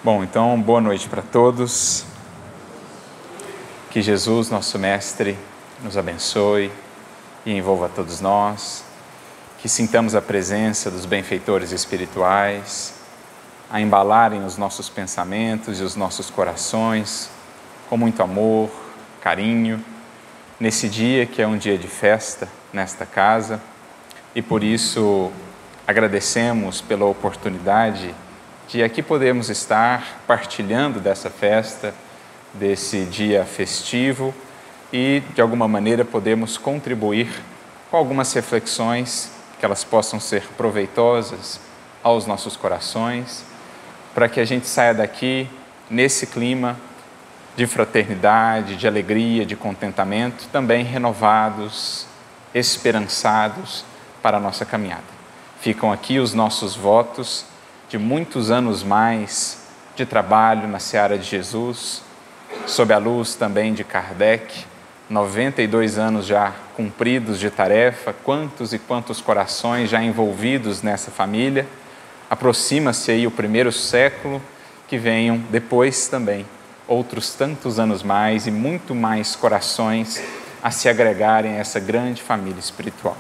Bom, então, boa noite para todos. Que Jesus, nosso Mestre, nos abençoe e envolva todos nós. Que sintamos a presença dos benfeitores espirituais, a embalarem os nossos pensamentos e os nossos corações com muito amor, carinho, nesse dia que é um dia de festa nesta casa, e por isso agradecemos pela oportunidade de aqui podermos estar partilhando dessa festa, desse dia festivo e, de alguma maneira, podemos contribuir com algumas reflexões que elas possam ser proveitosas aos nossos corações, para que a gente saia daqui nesse clima de fraternidade, de alegria, de contentamento, também renovados, esperançados para a nossa caminhada. Ficam aqui os nossos votos de muitos anos mais de trabalho na seara de Jesus, sob a luz também de Kardec, 92 anos já cumpridos de tarefa, quantos e quantos corações já envolvidos nessa família. Aproxima-se aí o primeiro século, que venham depois também outros tantos anos mais e muito mais corações a se agregarem a essa grande família espiritual.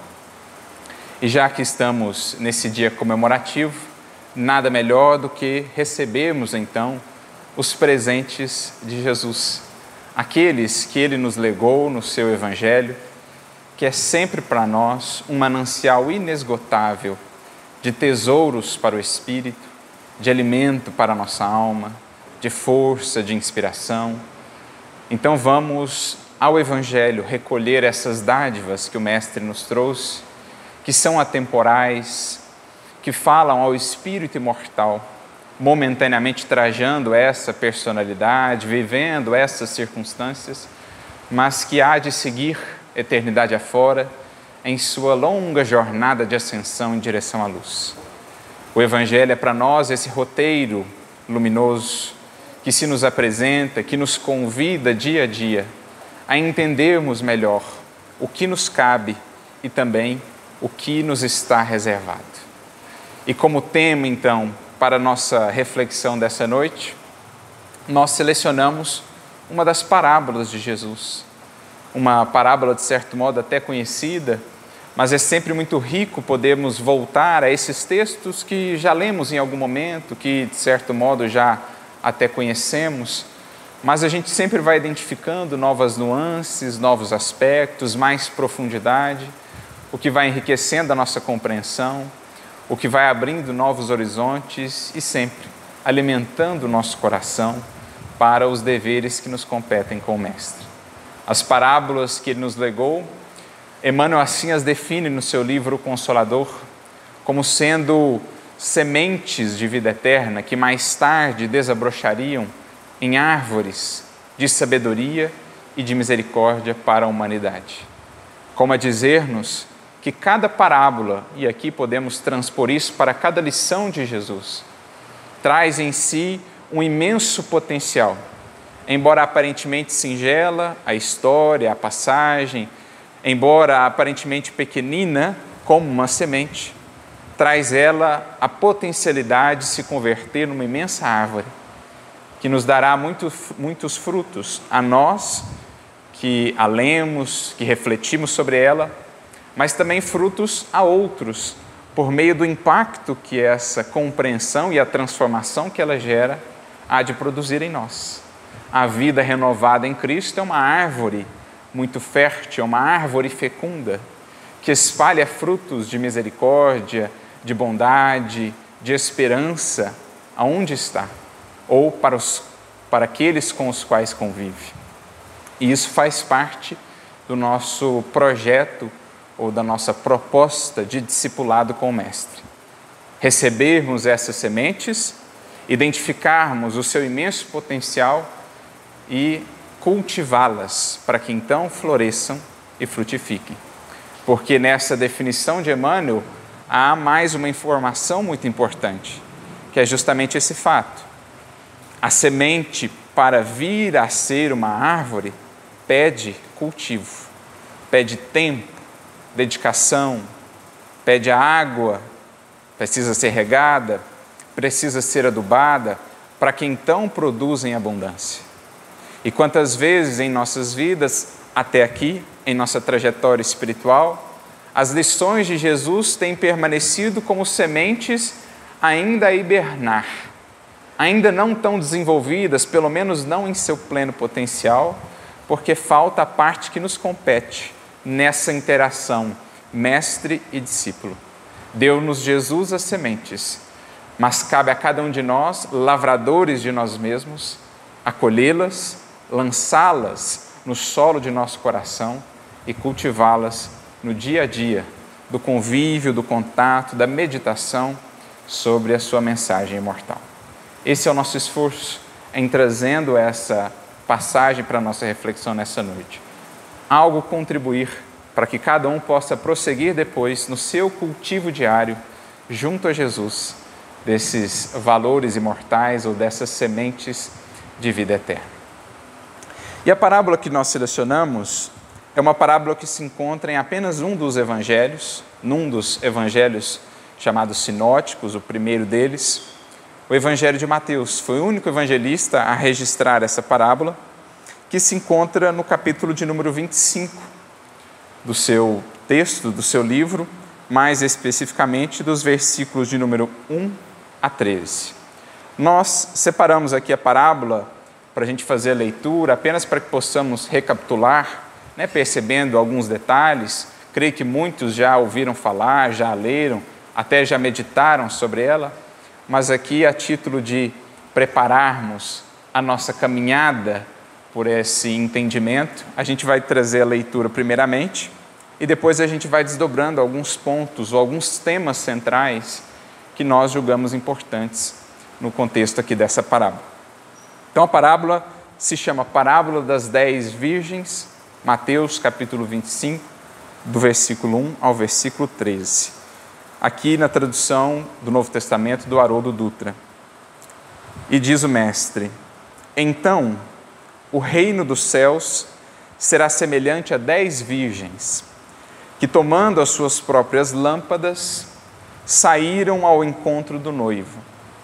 E já que estamos nesse dia comemorativo, nada melhor do que recebermos então os presentes de Jesus, aqueles que Ele nos legou no seu Evangelho, que é sempre para nós um manancial inesgotável de tesouros para o Espírito, de alimento para a nossa alma, de força, de inspiração. Então vamos ao Evangelho recolher essas dádivas que o Mestre nos trouxe, que são atemporais, que falam ao espírito imortal, momentaneamente trajando essa personalidade, vivendo essas circunstâncias, mas que há de seguir eternidade afora em sua longa jornada de ascensão em direção à luz. O Evangelho é para nós esse roteiro luminoso que se nos apresenta, que nos convida dia a dia a entendermos melhor o que nos cabe e também o que nos está reservado. E como tema, então, para a nossa reflexão dessa noite, nós selecionamos uma das parábolas de Jesus. Uma parábola, de certo modo, até conhecida, mas é sempre muito rico podermos voltar a esses textos que já lemos em algum momento, que, de certo modo, já até conhecemos, mas a gente sempre vai identificando novas nuances, novos aspectos, mais profundidade, o que vai enriquecendo a nossa compreensão, o que vai abrindo novos horizontes e sempre alimentando o nosso coração para os deveres que nos competem com o Mestre. As parábolas que ele nos legou, Emmanuel assim as define no seu livro Consolador, como sendo sementes de vida eterna que mais tarde desabrochariam em árvores de sabedoria e de misericórdia para a humanidade. Como a dizer-nos que cada parábola, e aqui podemos transpor isso para cada lição de Jesus, traz em si um imenso potencial. Embora aparentemente singela a história, a passagem, embora aparentemente pequenina como uma semente, traz ela a potencialidade de se converter numa imensa árvore, que nos dará muitos frutos a nós que a lemos, que refletimos sobre ela, mas também frutos a outros, por meio do impacto que essa compreensão e a transformação que ela gera há de produzir em nós. A vida renovada em Cristo é uma árvore muito fértil, é uma árvore fecunda, que espalha frutos de misericórdia, de bondade, de esperança, aonde está, ou para aqueles com os quais convive. E isso faz parte do nosso projeto ou da nossa proposta de discipulado com o Mestre. Recebermos essas sementes, identificarmos o seu imenso potencial e cultivá-las para que então floresçam e frutifiquem. Porque nessa definição de Emmanuel há mais uma informação muito importante, que é justamente esse fato. A semente, para vir a ser uma árvore, pede cultivo, pede tempo, dedicação, pede a água, precisa ser regada, precisa ser adubada, para que então produza em abundância. E quantas vezes em nossas vidas, até aqui, em nossa trajetória espiritual, as lições de Jesus têm permanecido como sementes ainda a hibernar, ainda não tão desenvolvidas, pelo menos não em seu pleno potencial, porque falta a parte que nos compete nessa interação mestre e discípulo. Deu-nos Jesus as sementes, mas cabe a cada um de nós, lavradores de nós mesmos, acolhê-las, lançá-las no solo de nosso coração e cultivá-las no dia a dia, do convívio, do contato, da meditação sobre a sua mensagem imortal. Esse é o nosso esforço em trazendo essa passagem para a nossa reflexão nessa noite. Algo contribuir para que cada um possa prosseguir depois no seu cultivo diário junto a Jesus, desses valores imortais ou dessas sementes de vida eterna. E a parábola que nós selecionamos é uma parábola que se encontra em apenas um dos evangelhos, num dos evangelhos chamados sinóticos, o primeiro deles, o evangelho de Mateus. Foi o único evangelista a registrar essa parábola, que se encontra no capítulo de número 25 do seu texto, do seu livro, mais especificamente dos versículos de número 1 a 13. Nós separamos aqui a parábola para a gente fazer a leitura, apenas para que possamos recapitular, percebendo alguns detalhes. Creio que muitos já ouviram falar, já leram, até já meditaram sobre ela, mas aqui a título de prepararmos a nossa caminhada por esse entendimento, a gente vai trazer a leitura primeiramente e depois a gente vai desdobrando alguns pontos ou alguns temas centrais que nós julgamos importantes no contexto aqui dessa parábola. Então a parábola se chama Parábola das 10 Virgens, Mateus capítulo 25, do versículo 1 ao versículo 13. Aqui na tradução do Novo Testamento do Haroldo Dutra. E diz o mestre: então o reino dos céus será semelhante a 10 virgens, que tomando as suas próprias lâmpadas, saíram ao encontro do noivo.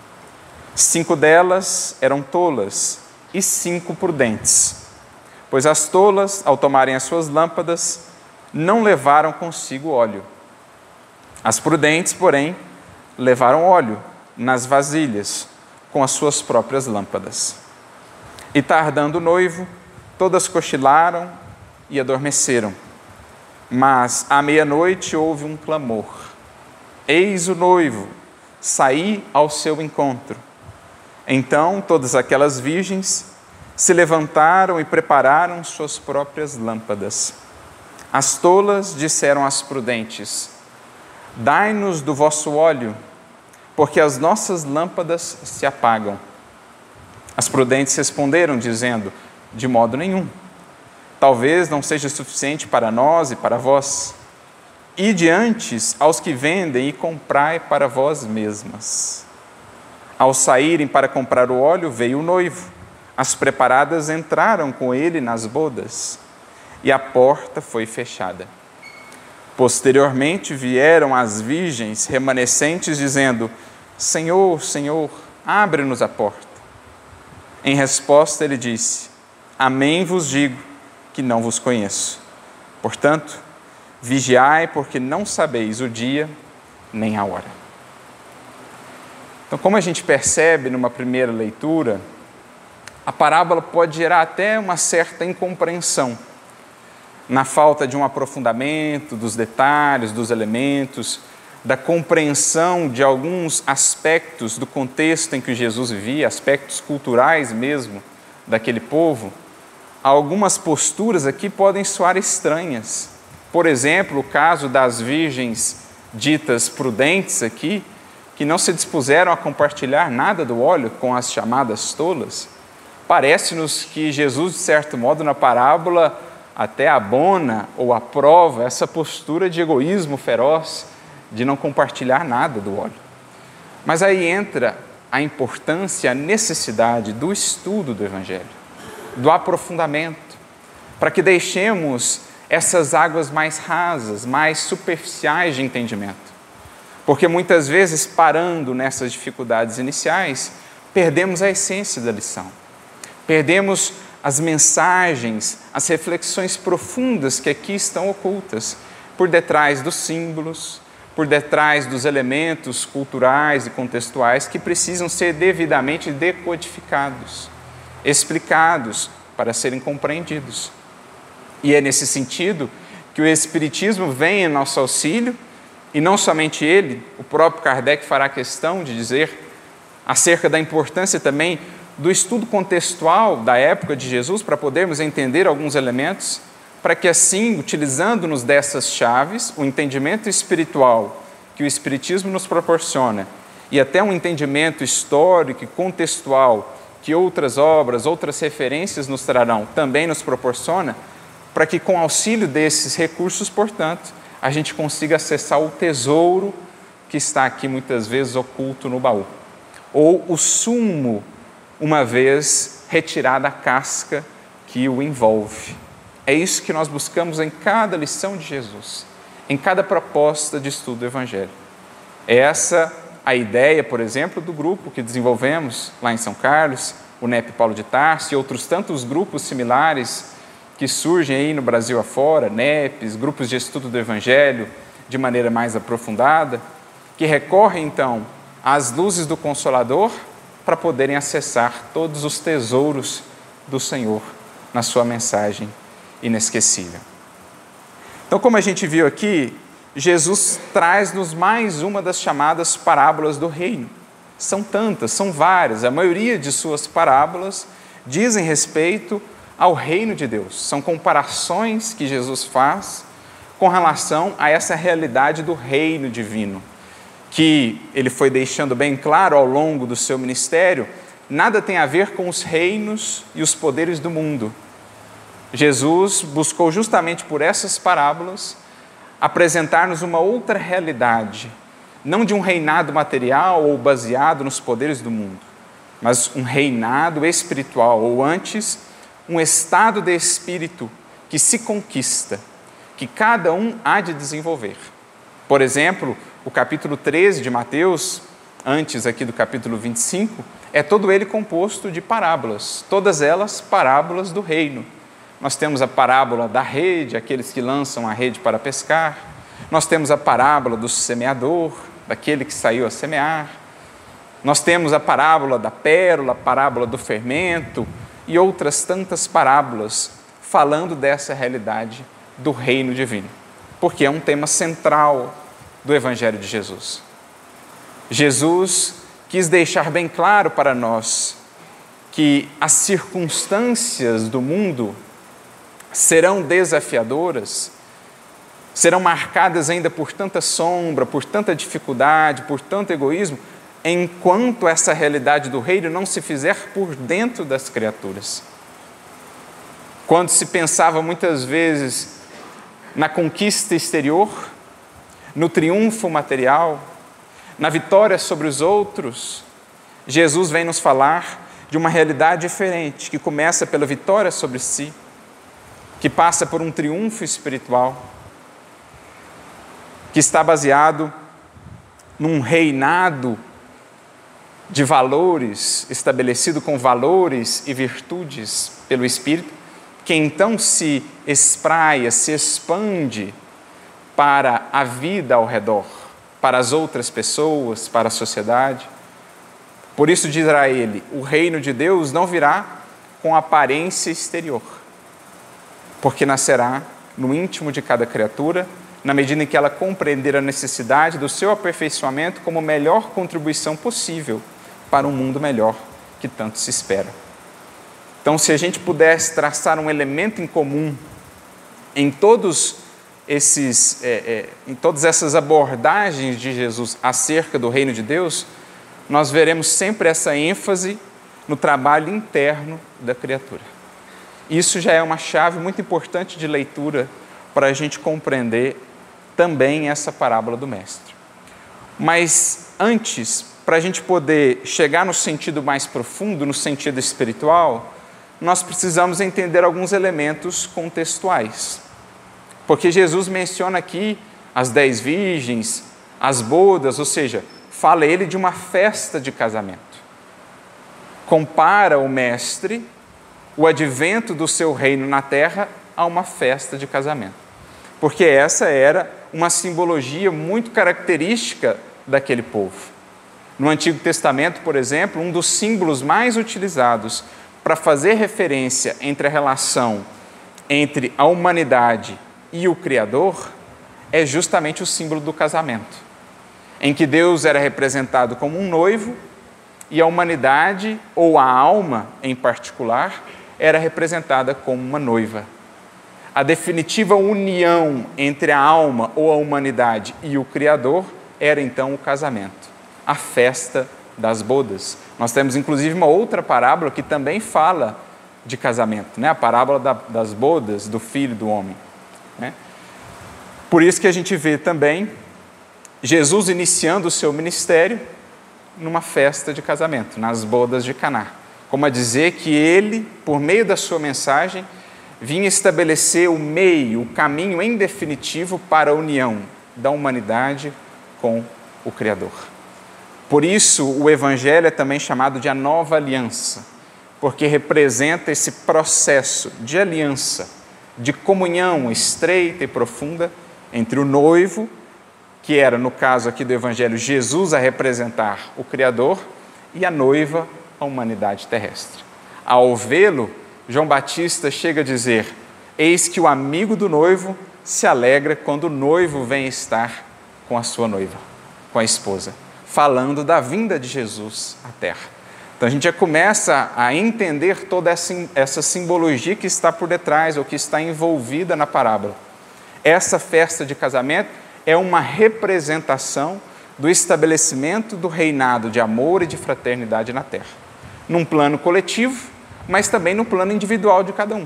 5 delas eram tolas e 5 prudentes, pois as tolas, ao tomarem as suas lâmpadas, não levaram consigo óleo. As prudentes, porém, levaram óleo nas vasilhas com as suas próprias lâmpadas. E tardando o noivo, todas cochilaram e adormeceram. Mas à meia-noite houve um clamor: eis o noivo, saí ao seu encontro. Então todas aquelas virgens se levantaram e prepararam suas próprias lâmpadas. As tolas disseram às prudentes: dai-nos do vosso óleo, porque as nossas lâmpadas se apagam. As prudentes responderam, dizendo: de modo nenhum. Talvez não seja suficiente para nós e para vós. Ide antes aos que vendem e comprai para vós mesmas. Ao saírem para comprar o óleo, veio o noivo. As preparadas entraram com ele nas bodas, e a porta foi fechada. Posteriormente vieram as virgens remanescentes, dizendo: Senhor, Senhor, abre-nos a porta. Em resposta ele disse: amém vos digo que não vos conheço. Portanto, vigiai, porque não sabeis o dia nem a hora. Então, como a gente percebe numa primeira leitura, a parábola pode gerar até uma certa incompreensão, na falta de um aprofundamento dos detalhes, dos elementos, da compreensão de alguns aspectos do contexto em que Jesus vivia, aspectos culturais mesmo daquele povo. Algumas posturas aqui podem soar estranhas. Por exemplo, o caso das virgens ditas prudentes aqui, que não se dispuseram a compartilhar nada do óleo com as chamadas tolas. Parece-nos que Jesus, de certo modo, na parábola, até abona ou aprova essa postura de egoísmo feroz, de não compartilhar nada do óleo. Mas aí entra a importância, a necessidade do estudo do Evangelho, do aprofundamento, para que deixemos essas águas mais rasas, mais superficiais de entendimento. Porque muitas vezes, parando nessas dificuldades iniciais, perdemos a essência da lição. Perdemos as mensagens, as reflexões profundas que aqui estão ocultas, por detrás dos símbolos, por detrás dos elementos culturais e contextuais que precisam ser devidamente decodificados, explicados para serem compreendidos. E é nesse sentido que o Espiritismo vem em nosso auxílio, e não somente ele, o próprio Kardec fará questão de dizer acerca da importância também do estudo contextual da época de Jesus para podermos entender alguns elementos, para que assim, utilizando-nos dessas chaves, o entendimento espiritual que o Espiritismo nos proporciona e até um entendimento histórico e contextual que outras obras, outras referências nos trarão, também nos proporciona, para que com auxílio desses recursos, portanto, a gente consiga acessar o tesouro que está aqui muitas vezes oculto no baú, ou o sumo, uma vez retirada a casca que o envolve. É isso que nós buscamos em cada lição de Jesus, em cada proposta de estudo do Evangelho. É essa a ideia, por exemplo, do grupo que desenvolvemos lá em São Carlos, o NEP Paulo de Tarso e outros tantos grupos similares que surgem aí no Brasil afora, NEPs, grupos de estudo do Evangelho de maneira mais aprofundada, que recorrem então às luzes do Consolador para poderem acessar todos os tesouros do Senhor na sua mensagem inesquecível. Então, como a gente viu aqui, Jesus traz-nos mais uma das chamadas parábolas do reino. São tantas, são várias, a maioria de suas parábolas dizem respeito ao reino de Deus. São comparações que Jesus faz com relação a essa realidade do reino divino, que ele foi deixando bem claro ao longo do seu ministério, nada tem a ver com os reinos e os poderes do mundo. Jesus buscou justamente por essas parábolas apresentar-nos uma outra realidade, não de um reinado material ou baseado nos poderes do mundo, mas um reinado espiritual, ou antes, um estado de espírito que se conquista, que cada um há de desenvolver. Por exemplo, o capítulo 13 de Mateus, antes aqui do capítulo 25, é todo ele composto de parábolas, todas elas parábolas do reino. Nós temos a parábola da rede, aqueles que lançam a rede para pescar. Nós temos a parábola do semeador, daquele que saiu a semear. Nós temos a parábola da pérola, a parábola do fermento e outras tantas parábolas falando dessa realidade do reino divino, porque é um tema central do Evangelho de Jesus. Jesus quis deixar bem claro para nós que as circunstâncias do mundo serão desafiadoras, serão marcadas ainda por tanta sombra, por tanta dificuldade, por tanto egoísmo, enquanto essa realidade do reino não se fizer por dentro das criaturas. Quando se pensava muitas vezes na conquista exterior, no triunfo material, na vitória sobre os outros, Jesus vem nos falar de uma realidade diferente, que começa pela vitória sobre si, que passa por um triunfo espiritual, que está baseado num reinado de valores, estabelecido com valores e virtudes pelo Espírito, que então se espraia, se expande para a vida ao redor, para as outras pessoas, para a sociedade. Por isso dirá ele, o reino de Deus não virá com aparência exterior, porque nascerá no íntimo de cada criatura, na medida em que ela compreender a necessidade do seu aperfeiçoamento como melhor contribuição possível para um mundo melhor que tanto se espera. Então, se a gente pudesse traçar um elemento em comum em todas essas abordagens de Jesus acerca do reino de Deus, nós veremos sempre essa ênfase no trabalho interno da criatura. Isso já é uma chave muito importante de leitura para a gente compreender também essa parábola do Mestre. Mas antes, para a gente poder chegar no sentido mais profundo, no sentido espiritual, nós precisamos entender alguns elementos contextuais. Porque Jesus menciona aqui as 10 virgens, as bodas, ou seja, fala ele de uma festa de casamento. compara o Mestre, o advento do seu reino na terra, a uma festa de casamento. Porque essa era uma simbologia muito característica daquele povo. No Antigo Testamento, por exemplo, um dos símbolos mais utilizados para fazer referência entre a relação entre a humanidade e o Criador é justamente o símbolo do casamento, em que Deus era representado como um noivo e a humanidade, ou a alma em particular, era representada como uma noiva. A definitiva união entre a alma ou a humanidade e o Criador era então o casamento, a festa das bodas. Nós temos inclusive uma outra parábola que também fala de casamento, né? A parábola das bodas do Filho do Homem, né? Por isso que a gente vê também Jesus iniciando o seu ministério numa festa de casamento, nas bodas de Caná, como a dizer que ele, por meio da sua mensagem, vinha estabelecer o meio, o caminho em definitivo para a união da humanidade com o Criador. Por isso, o Evangelho é também chamado de a nova aliança, porque representa esse processo de aliança, de comunhão estreita e profunda entre o noivo, que era, no caso aqui do Evangelho, Jesus a representar o Criador, e a noiva, a humanidade terrestre. Ao vê-lo, João Batista chega a dizer: eis que o amigo do noivo se alegra quando o noivo vem estar com a sua noiva, com a esposa, falando da vinda de Jesus à terra. Então a gente já começa a entender toda essa simbologia que está por detrás, ou que está envolvida na parábola. Essa festa de casamento é uma representação do estabelecimento do reinado de amor e de fraternidade na terra, num plano coletivo, mas também no plano individual de cada um.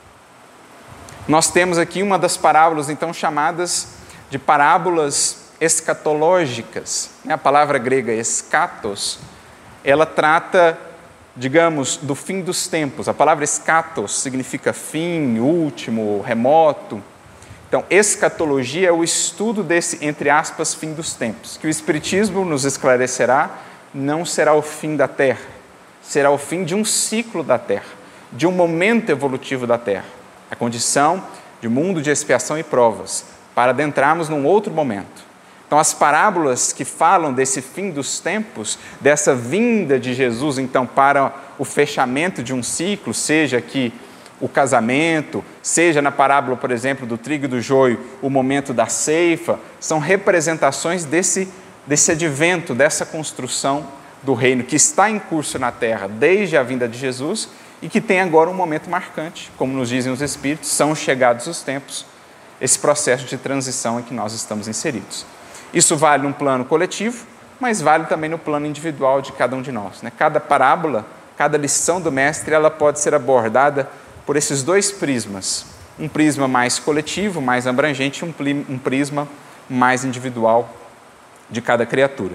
Nós temos aqui uma das parábolas, então, chamadas de parábolas escatológicas. A palavra grega eschatos, ela trata, digamos, do fim dos tempos. A palavra eschatos significa fim, último, remoto. Então, escatologia é o estudo desse, entre aspas, fim dos tempos, que o Espiritismo nos esclarecerá, não será o fim da Terra, será o fim de um ciclo da Terra, de um momento evolutivo da Terra, a condição de mundo de expiação e provas, para adentrarmos num outro momento. Então, as parábolas que falam desse fim dos tempos, dessa vinda de Jesus, então, para o fechamento de um ciclo, seja aqui o casamento, seja na parábola, por exemplo, do trigo e do joio, o momento da ceifa, são representações desse advento, dessa construção do reino que está em curso na terra desde a vinda de Jesus e que tem agora um momento marcante, como nos dizem os Espíritos, são chegados os tempos, esse processo de transição em que nós estamos inseridos. Isso vale no plano coletivo, mas vale também no plano individual de cada um de nós, né? Cada parábola, cada lição do Mestre, ela pode ser abordada por esses dois prismas, um prisma mais coletivo, mais abrangente, um prisma mais individual de cada criatura.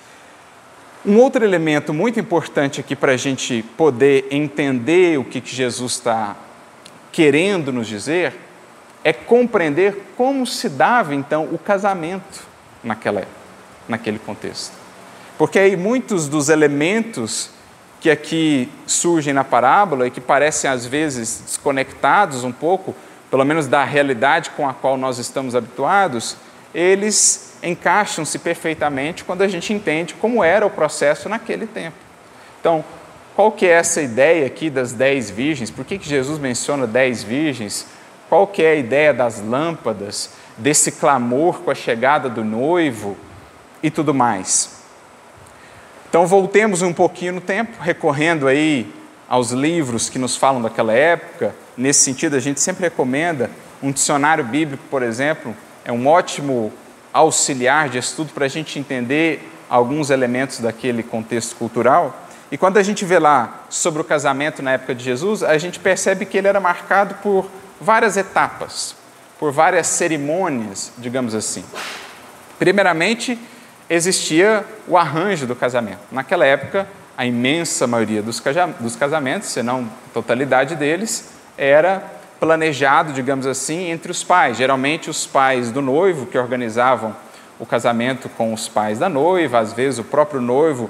Um outro elemento muito importante aqui para a gente poder entender o que Jesus está querendo nos dizer é compreender como se dava, então, o casamento naquele contexto. Porque aí muitos dos elementos que aqui surgem na parábola e que parecem às vezes desconectados um pouco, pelo menos da realidade com a qual nós estamos habituados, eles encaixam-se perfeitamente quando a gente entende como era o processo naquele tempo. Então, qual que é essa ideia aqui das 10 virgens? Por que Jesus menciona 10 virgens? Qual que é a ideia das lâmpadas, desse clamor com a chegada do noivo e tudo mais? Então, voltemos um pouquinho no tempo, recorrendo aí aos livros que nos falam daquela época. Nesse sentido, a gente sempre recomenda um dicionário bíblico, por exemplo, é um ótimo auxiliar de estudo para a gente entender alguns elementos daquele contexto cultural. E quando a gente vê lá sobre o casamento na época de Jesus, a gente percebe que ele era marcado por várias etapas, por várias cerimônias, digamos assim. Primeiramente, existia o arranjo do casamento. Naquela época, a imensa maioria dos casamentos, se não a totalidade deles, era planejado, digamos assim, entre os pais. Geralmente os pais do noivo que organizavam o casamento com os pais da noiva, às vezes o próprio noivo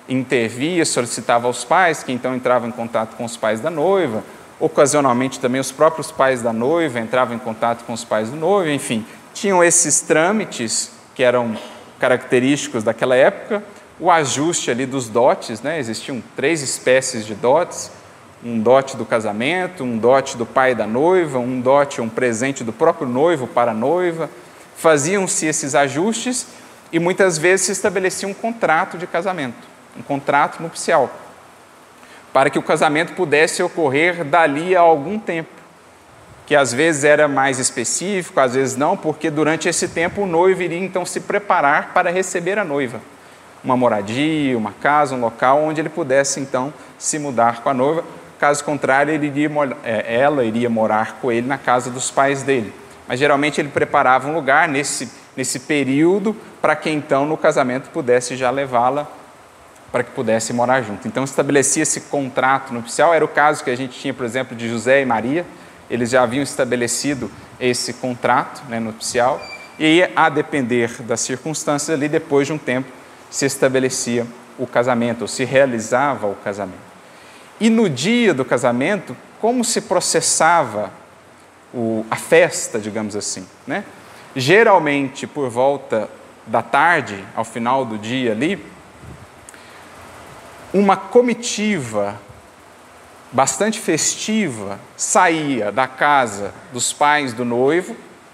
intervia, solicitava aos pais, que então entravam em contato com os pais da noiva. Ocasionalmente também os próprios pais da noiva entravam em contato com os pais do noivo, enfim, tinham esses trâmites que eram característicos daquela época, o ajuste ali dos dotes, né? Existiam 3 espécies de dotes, um dote do casamento, um dote do pai da noiva, um dote, um presente do próprio noivo para a noiva. Faziam-se esses ajustes e muitas vezes se estabelecia um contrato de casamento, um contrato nupcial, para que o casamento pudesse ocorrer dali a algum tempo, que às vezes era mais específico, às vezes não, porque durante esse tempo o noivo iria então se preparar para receber a noiva. Uma moradia, uma casa, um local onde ele pudesse então se mudar com a noiva. Caso contrário, ela iria morar com ele na casa dos pais dele. Mas geralmente ele preparava um lugar nesse período para que então no casamento pudesse já levá-la para que pudesse morar junto. Então estabelecia esse contrato nupcial. Era o caso que a gente tinha, por exemplo, de José e Maria. Eles já haviam estabelecido esse contrato, né, nupcial, e a depender das circunstâncias ali, depois de um tempo, se estabelecia o casamento, ou se realizava o casamento. E no dia do casamento, como se processava a festa, digamos assim, né? Geralmente, por volta da tarde, ao final do dia ali, uma comitiva bastante festiva saía da casa dos pais do noivo.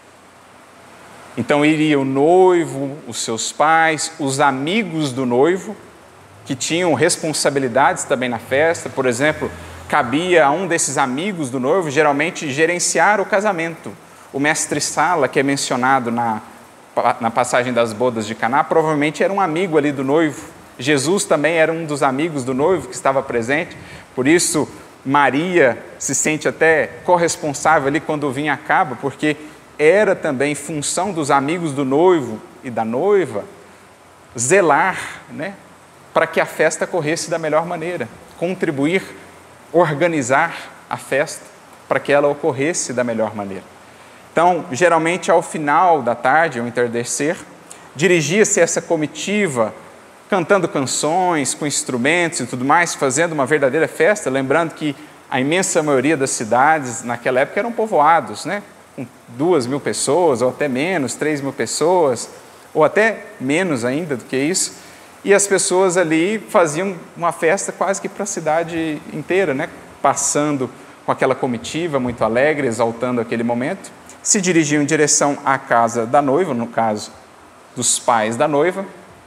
Então iria o noivo, os seus pais, os amigos do noivo, que tinham responsabilidades também na festa. Por exemplo, cabia a um desses amigos do noivo, geralmente, gerenciar o casamento. O mestre-sala, que é mencionado na passagem das bodas de Caná, provavelmente era um amigo ali do noivo. Jesus também era um dos amigos do noivo que estava presente, por isso Maria se sente até corresponsável ali quando o vinho acaba, porque era também função dos amigos do noivo e da noiva zelar, né, para que a festa corresse da melhor maneira, contribuir, organizar a festa para que ela ocorresse da melhor maneira. Então, geralmente ao final da tarde, ao entardecer, dirigia-se essa comitiva cantando canções, com instrumentos e tudo mais, fazendo uma verdadeira festa, lembrando que a imensa maioria das cidades naquela época eram povoados, né? Com 2.000 pessoas, ou até menos, 3.000 pessoas, ou até menos ainda do que isso, e as pessoas ali faziam uma festa quase que para a cidade inteira, né? Passando com aquela comitiva muito alegre, exaltando aquele momento, se dirigiam em direção à casa da noiva, no caso dos pais da noiva,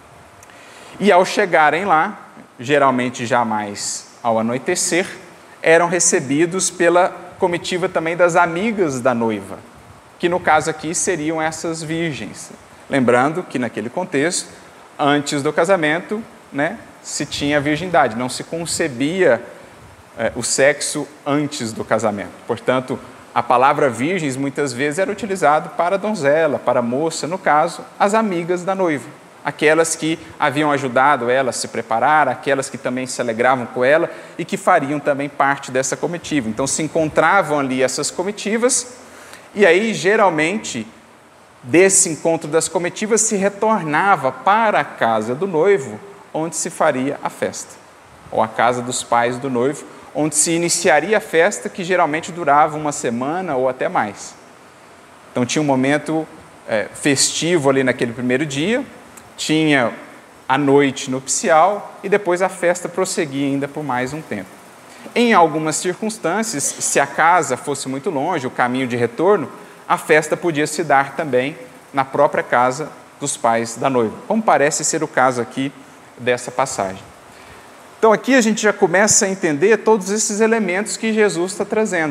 e ao chegarem lá, geralmente já mais ao anoitecer, eram recebidos pela comitiva também das amigas da noiva, que no caso aqui seriam essas virgens. Lembrando que naquele contexto, antes do casamento, né, se tinha virgindade, não se concebia o sexo antes do casamento. Portanto, a palavra virgens muitas vezes era utilizada para a donzela, para a moça, no caso, as amigas da noiva. Aquelas que haviam ajudado ela a se preparar, aquelas que também se alegravam com ela e que fariam também parte dessa comitiva. Então se encontravam ali essas comitivas e aí geralmente desse encontro das comitivas se retornava para a casa do noivo, onde se faria a festa, ou a casa dos pais do noivo, onde se iniciaria a festa, que geralmente durava uma semana ou até mais. Então tinha um momento festivo ali naquele primeiro dia, tinha a noite nupcial e depois a festa prosseguia ainda por mais um tempo. Em algumas circunstâncias, se a casa fosse muito longe, o caminho de retorno, a festa podia se dar também na própria casa dos pais da noiva, como parece ser o caso aqui dessa passagem. Então aqui a gente já começa a entender todos esses elementos que Jesus está trazendo.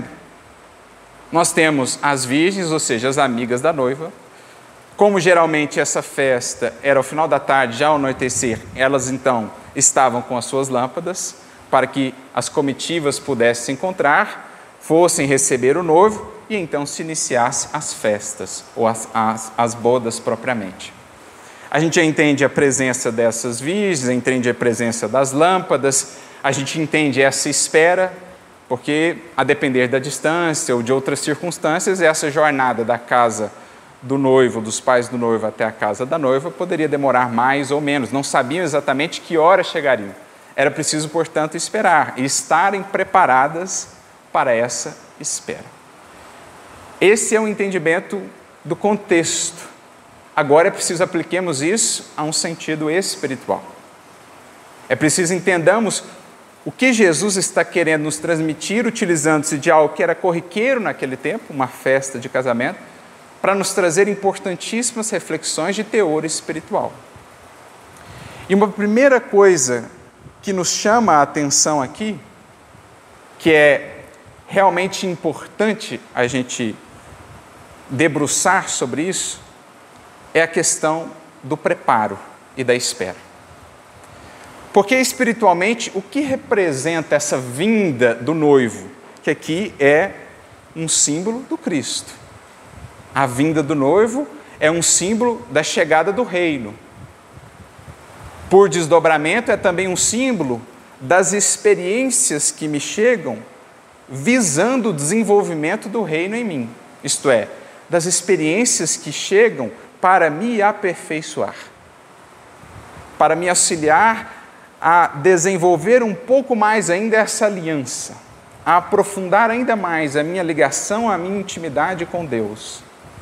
Nós temos as virgens, ou seja, as amigas da noiva. Como geralmente essa festa era ao final da tarde, já ao anoitecer, elas então estavam com as suas lâmpadas para que as comitivas pudessem se encontrar, fossem receber o noivo e então se iniciassem as festas, ou as bodas propriamente. A gente já entende a presença dessas virgens, entende a presença das lâmpadas, a gente entende essa espera, porque a depender da distância ou de outras circunstâncias, essa jornada da casa do noivo, dos pais do noivo até a casa da noiva, poderia demorar mais ou menos. Não sabiam exatamente que hora chegariam. Era preciso, portanto, esperar e estarem preparadas para essa espera. Esse é o entendimento do contexto. Agora é preciso apliquemos isso a um sentido espiritual. É preciso entendamos o que Jesus está querendo nos transmitir, utilizando-se de algo que era corriqueiro naquele tempo, uma festa de casamento, para nos trazer importantíssimas reflexões de teor espiritual. E uma primeira coisa que nos chama a atenção aqui, que é realmente importante a gente debruçar sobre isso, é a questão do preparo e da espera. Porque espiritualmente, o que representa essa vinda do noivo? Que aqui é um símbolo do Cristo. A vinda do noivo é um símbolo da chegada do reino. Por desdobramento, é também um símbolo das experiências que me chegam visando o desenvolvimento do reino em mim. Isto é, das experiências que chegam para me aperfeiçoar, para me auxiliar a desenvolver um pouco mais ainda essa aliança, a aprofundar ainda mais a minha ligação, a minha intimidade com Deus.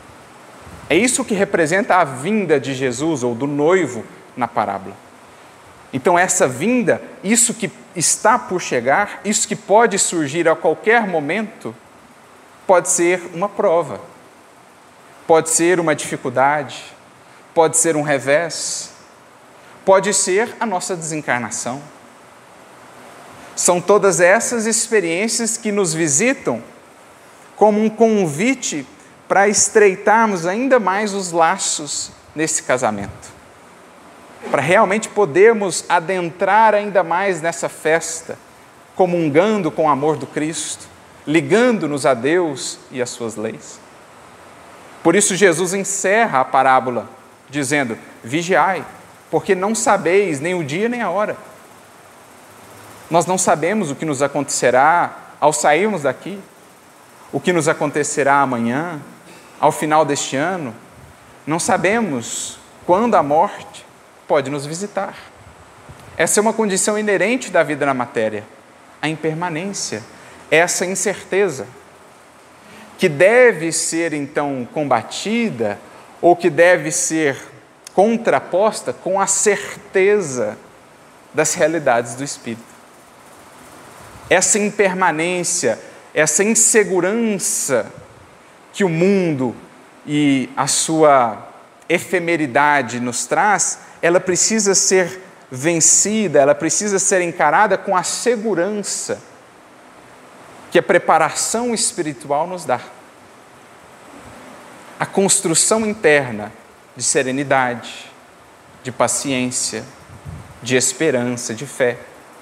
É isso que representa a vinda de Jesus ou do noivo na parábola. Então essa vinda, isso que está por chegar, isso que pode surgir a qualquer momento, pode ser uma prova, pode ser uma dificuldade, pode ser um revés, pode ser a nossa desencarnação. São todas essas experiências que nos visitam como um convite para estreitarmos ainda mais os laços nesse casamento, para realmente podermos adentrar ainda mais nessa festa, comungando com o amor do Cristo, ligando-nos a Deus e às suas leis. Por isso Jesus encerra a parábola dizendo: vigiai, porque não sabeis nem o dia nem a hora. Nós não sabemos o que nos acontecerá ao sairmos daqui, o que nos acontecerá amanhã, ao final deste ano. Não sabemos quando a morte pode nos visitar. Essa é uma condição inerente da vida na matéria, a impermanência, essa incerteza, que deve ser então combatida ou que deve ser contraposta com a certeza das realidades do Espírito. Essa impermanência, essa insegurança que o mundo e a sua efemeridade nos traz, ela precisa ser vencida, ela precisa ser encarada com a segurança que a preparação espiritual nos dá. A construção interna de serenidade, de paciência, de esperança, de fé.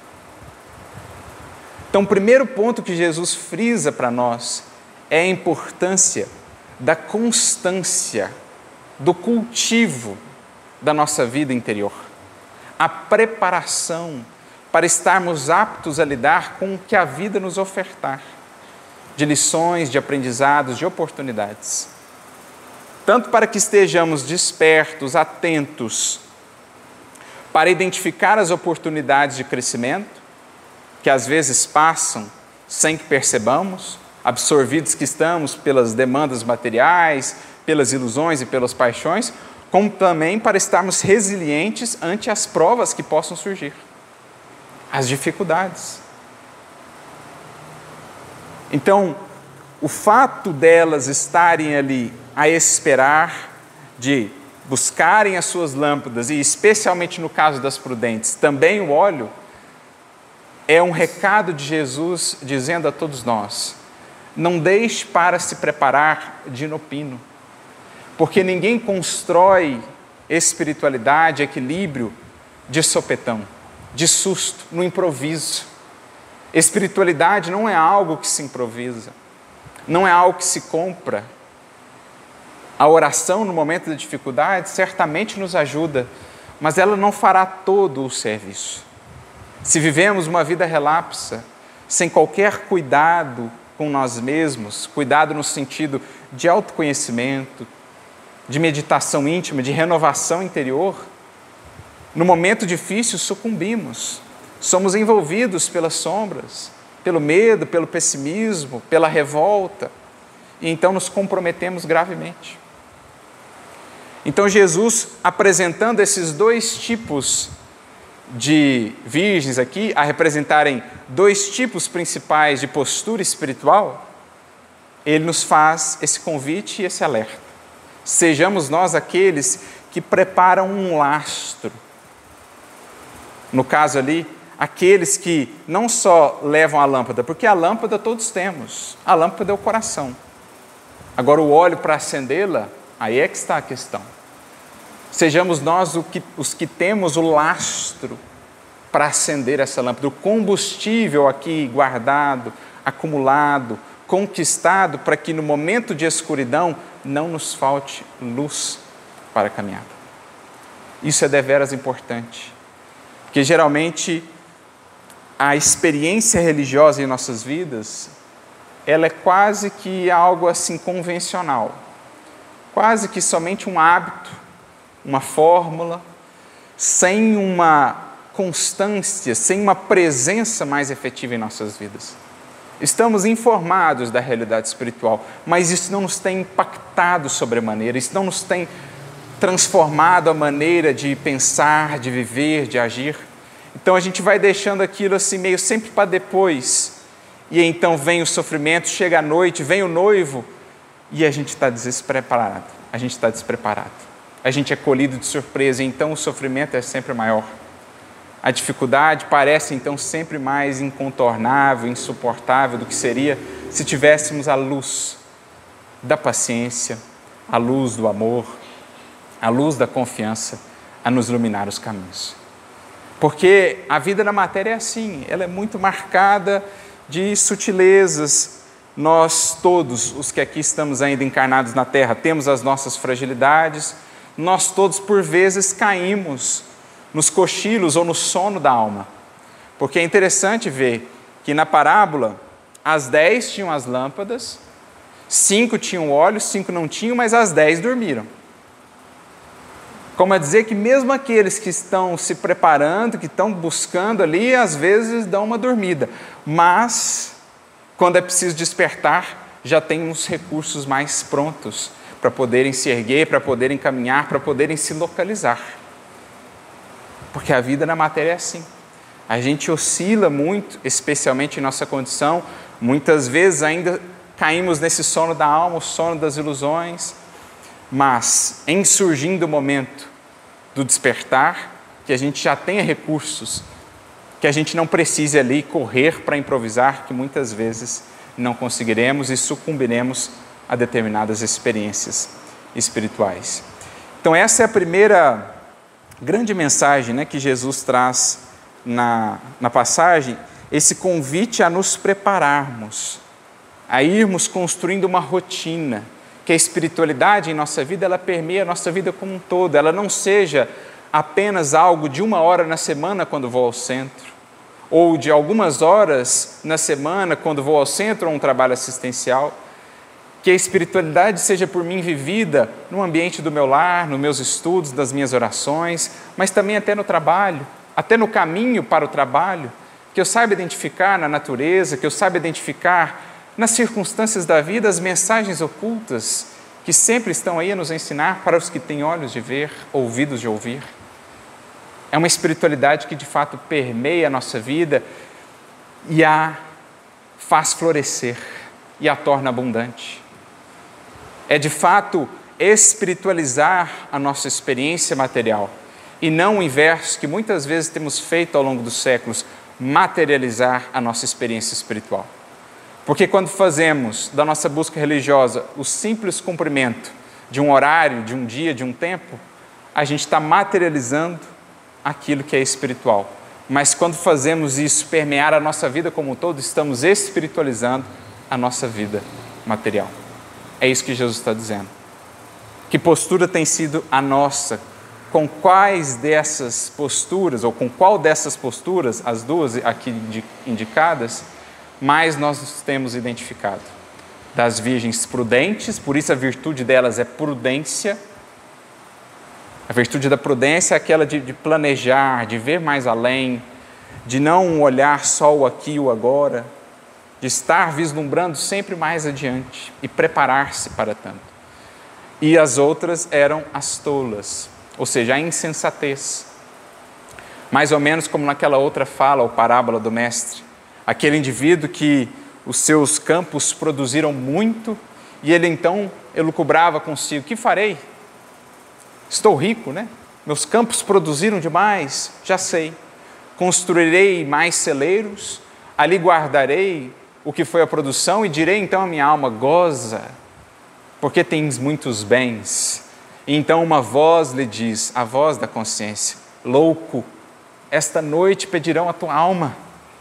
Então, o primeiro ponto que Jesus frisa para nós é a importância da constância, do cultivo da nossa vida interior. A preparação para estarmos aptos a lidar com o que a vida nos ofertar, de lições, de aprendizados, de oportunidades. Tanto para que estejamos despertos, atentos, para identificar as oportunidades de crescimento, que às vezes passam sem que percebamos, absorvidos que estamos pelas demandas materiais, pelas ilusões e pelas paixões, como também para estarmos resilientes ante as provas que possam surgir, as dificuldades. Então, o fato delas estarem ali a esperar, de buscarem as suas lâmpadas, e especialmente no caso das prudentes, também o óleo, é um recado de Jesus dizendo a todos nós: não deixe para se preparar de inopino, porque ninguém constrói espiritualidade, equilíbrio de sopetão, de susto, no improviso. Espiritualidade não é algo que se improvisa, não é algo que se compra. A oração no momento da dificuldade certamente nos ajuda, mas ela não fará todo o serviço. Se vivemos uma vida relapsa, sem qualquer cuidado com nós mesmos, cuidado no sentido de autoconhecimento, de meditação íntima, de renovação interior, no momento difícil sucumbimos somos envolvidos pelas sombras, pelo medo, pelo pessimismo, pela revolta, e então nos comprometemos gravemente. Então Jesus, apresentando esses dois tipos de virgens aqui, a representarem dois tipos principais de postura espiritual, ele nos faz esse convite e esse alerta. Sejamos nós aqueles que preparam um lastro. No caso ali, aqueles que não só levam a lâmpada, porque a lâmpada todos temos, a lâmpada é o coração. Agora o óleo para acendê-la, aí é que está a questão. Sejamos nós os que temos o lastro para acender essa lâmpada, o combustível aqui guardado, acumulado, conquistado, para que no momento de escuridão não nos falte luz para a caminhada. Isso é deveras importante, porque geralmente a experiência religiosa em nossas vidas, ela é quase que algo assim convencional, quase que somente um hábito, uma fórmula, sem uma constância, sem uma presença mais efetiva em nossas vidas. Estamos informados da realidade espiritual, mas isso não nos tem impactado sobremaneira, isso não nos tem transformado a maneira de pensar, de viver, de agir. Então a gente vai deixando aquilo assim meio sempre para depois, e então vem o sofrimento, chega a noite, vem o noivo, e a gente está despreparado, a gente está despreparado. A gente é colhido de surpresa, e então o sofrimento é sempre maior. A dificuldade parece então sempre mais incontornável, insuportável do que seria se tivéssemos a luz da paciência, a luz do amor, a luz da confiança a nos iluminar os caminhos. Porque a vida na matéria é assim, ela é muito marcada de sutilezas. Nós todos, os que aqui estamos ainda encarnados na Terra, temos as nossas fragilidades. Nós todos, por vezes, caímos nos cochilos ou no sono da alma. Porque é interessante ver que na parábola, as 10 tinham as lâmpadas, 5 tinham óleo, 5 não tinham, mas as 10 dormiram. Como a dizer que mesmo aqueles que estão se preparando, que estão buscando ali, às vezes dão uma dormida. Mas, quando é preciso despertar, já tem uns recursos mais prontos para poderem se erguer, para poderem caminhar, para poderem se localizar. Porque a vida na matéria é assim. A gente oscila muito, especialmente em nossa condição, muitas vezes ainda caímos nesse sono da alma, o sono das ilusões, mas em surgindo o momento do despertar, que a gente já tenha recursos, que a gente não precise ali correr para improvisar, que muitas vezes não conseguiremos e sucumbiremos a determinadas experiências espirituais. Então essa é a primeira grande mensagem, né, que Jesus traz na passagem, esse convite a nos prepararmos, a irmos construindo uma rotina, que a espiritualidade em nossa vida, ela permeia a nossa vida como um todo, ela não seja apenas algo de 1 hora na semana quando vou ao centro, ou de algumas horas na semana quando vou ao centro ou um trabalho assistencial. Que a espiritualidade seja por mim vivida no ambiente do meu lar, nos meus estudos, nas minhas orações, mas também até no trabalho, até no caminho para o trabalho, que eu saiba identificar na natureza, que eu saiba identificar nas circunstâncias da vida as mensagens ocultas que sempre estão aí a nos ensinar para os que têm olhos de ver, ouvidos de ouvir. É uma espiritualidade que de fato permeia a nossa vida e a faz florescer e a torna abundante. É de fato espiritualizar a nossa experiência material e não o inverso que muitas vezes temos feito ao longo dos séculos, materializar a nossa experiência espiritual. Porque quando fazemos da nossa busca religiosa o simples cumprimento de um horário, de um dia, de um tempo, a gente está materializando aquilo que é espiritual. Mas quando fazemos isso permear a nossa vida como um todo, estamos espiritualizando a nossa vida material. É isso que Jesus está dizendo. Que postura tem sido a nossa? Com quais dessas posturas, ou com qual dessas posturas, as duas aqui indicadas, mais nós nos temos identificado? Das virgens prudentes, por isso a virtude delas é prudência. A virtude da prudência é aquela de planejar, de ver mais além, de não olhar só o aqui e o agora, de estar vislumbrando sempre mais adiante e preparar-se para tanto. E as outras eram as tolas, ou seja, a insensatez. Mais ou menos como naquela outra fala, ou parábola do mestre, aquele indivíduo que os seus campos produziram muito e ele então elucubrava consigo: que farei? Estou rico, né? Meus campos produziram demais, já sei. Construirei mais celeiros, ali guardarei o que foi a produção e direi então à minha alma: goza, porque tens muitos bens. E então uma voz lhe diz, a voz da consciência: louco, esta noite pedirão a tua alma.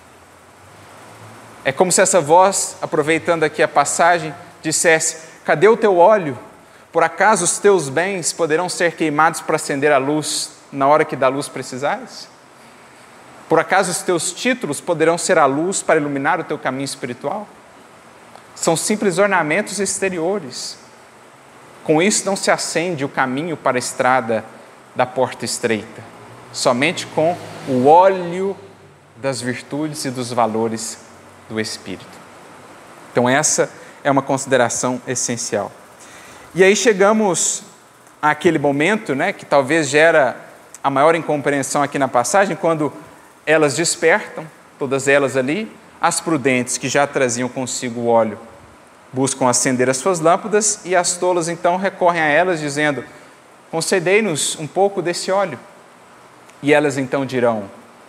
É como se essa voz, aproveitando aqui a passagem, dissesse: cadê o teu óleo? Por acaso os teus bens poderão ser queimados para acender a luz na hora que da luz precisares? Por acaso os teus títulos poderão ser a luz para iluminar o teu caminho espiritual? São simples ornamentos exteriores. Com isso não se acende o caminho para a estrada da porta estreita, somente com o óleo das virtudes e dos valores do Espírito. Então essa é uma consideração essencial. E aí chegamos àquele momento, né, que talvez gera a maior incompreensão aqui na passagem, quando elas despertam, todas elas ali, as prudentes que já traziam consigo o óleo, buscam acender as suas lâmpadas, e as tolas então recorrem a elas dizendo: concedei-nos um pouco desse óleo. E elas então dirão,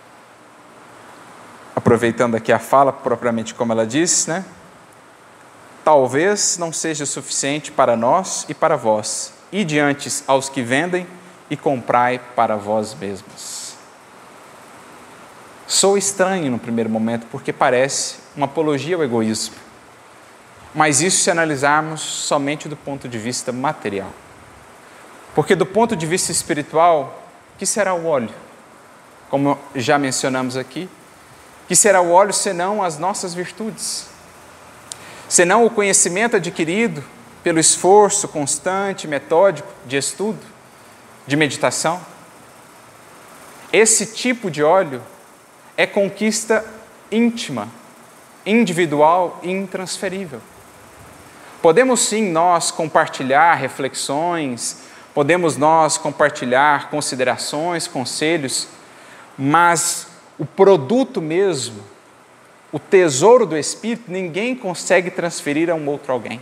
aproveitando aqui a fala propriamente como ela diz, né? Talvez não seja suficiente para nós e para vós. Ide antes aos que vendem e comprai para vós mesmos. Sou estranho no primeiro momento, porque parece uma apologia ao egoísmo. Mas isso se analisarmos somente do ponto de vista material. Porque do ponto de vista espiritual, que será o óleo? Como já mencionamos aqui, que será o óleo senão as nossas virtudes? Senão o conhecimento adquirido pelo esforço constante, metódico, de estudo, de meditação? Esse tipo de óleo é conquista íntima, individual e intransferível. Podemos sim nós compartilhar reflexões, podemos nós compartilhar considerações, conselhos, mas o produto mesmo, o tesouro do Espírito, ninguém consegue transferir a um outro alguém.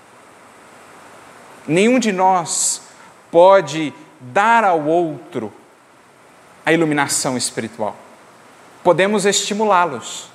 Nenhum de nós pode dar ao outro a iluminação espiritual. Podemos estimulá-los.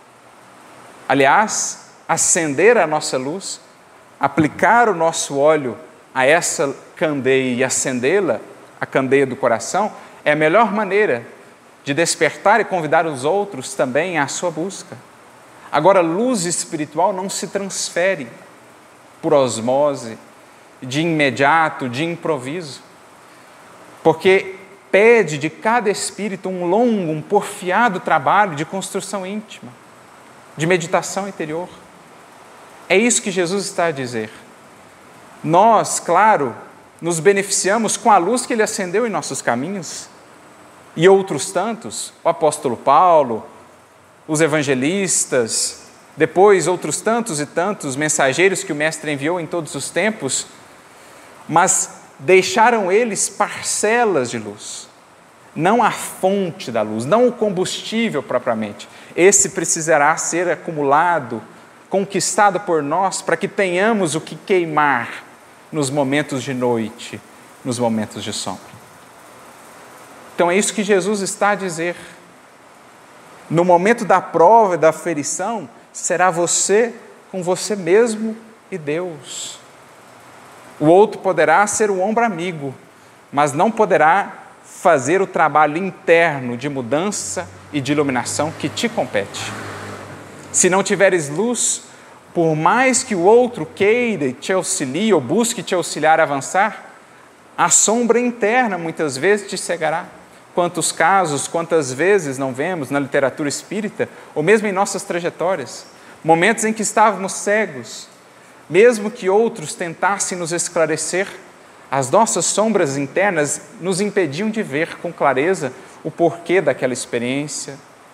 Aliás, acender a nossa luz, aplicar o nosso óleo a essa candeia e acendê-la, a candeia do coração, é a melhor maneira de despertar e convidar os outros também à sua busca. Agora, luz espiritual não se transfere por osmose, de imediato, de improviso, porque pede de cada espírito um longo, um porfiado trabalho de construção íntima, de meditação interior. É isso que Jesus está a dizer. Nós, claro, nos beneficiamos com a luz que Ele acendeu em nossos caminhos, e outros tantos, o apóstolo Paulo, os evangelistas, depois outros tantos e tantos mensageiros que o Mestre enviou em todos os tempos, mas deixaram eles parcelas de luz, não a fonte da luz, não o combustível propriamente. Esse precisará ser acumulado, conquistado por nós, para que tenhamos o que queimar nos momentos de noite, nos momentos de sombra. Então é isso que Jesus está a dizer. No momento da prova e da aferição, será você com você mesmo e Deus. O outro poderá ser o ombro amigo, mas não poderá fazer o trabalho interno de mudança e de iluminação que te compete. Se não tiveres luz, por mais que o outro queira e te auxilie ou busque te auxiliar a avançar, a sombra interna muitas vezes te cegará. Quantos casos, quantas vezes não vemos na literatura espírita, ou mesmo em nossas trajetórias, momentos em que estávamos cegos, mesmo que outros tentassem nos esclarecer, as nossas sombras internas nos impediam de ver com clareza o porquê daquela experiência,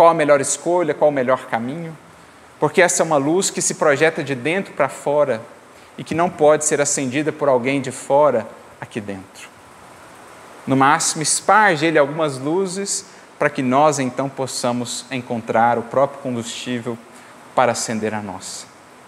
qual a melhor escolha, qual o melhor caminho, porque essa é uma luz que se projeta de dentro para fora e que não pode ser acendida por alguém de fora aqui dentro. No máximo, esparge ele algumas luzes para que nós então possamos encontrar o próprio combustível para acender a nossa.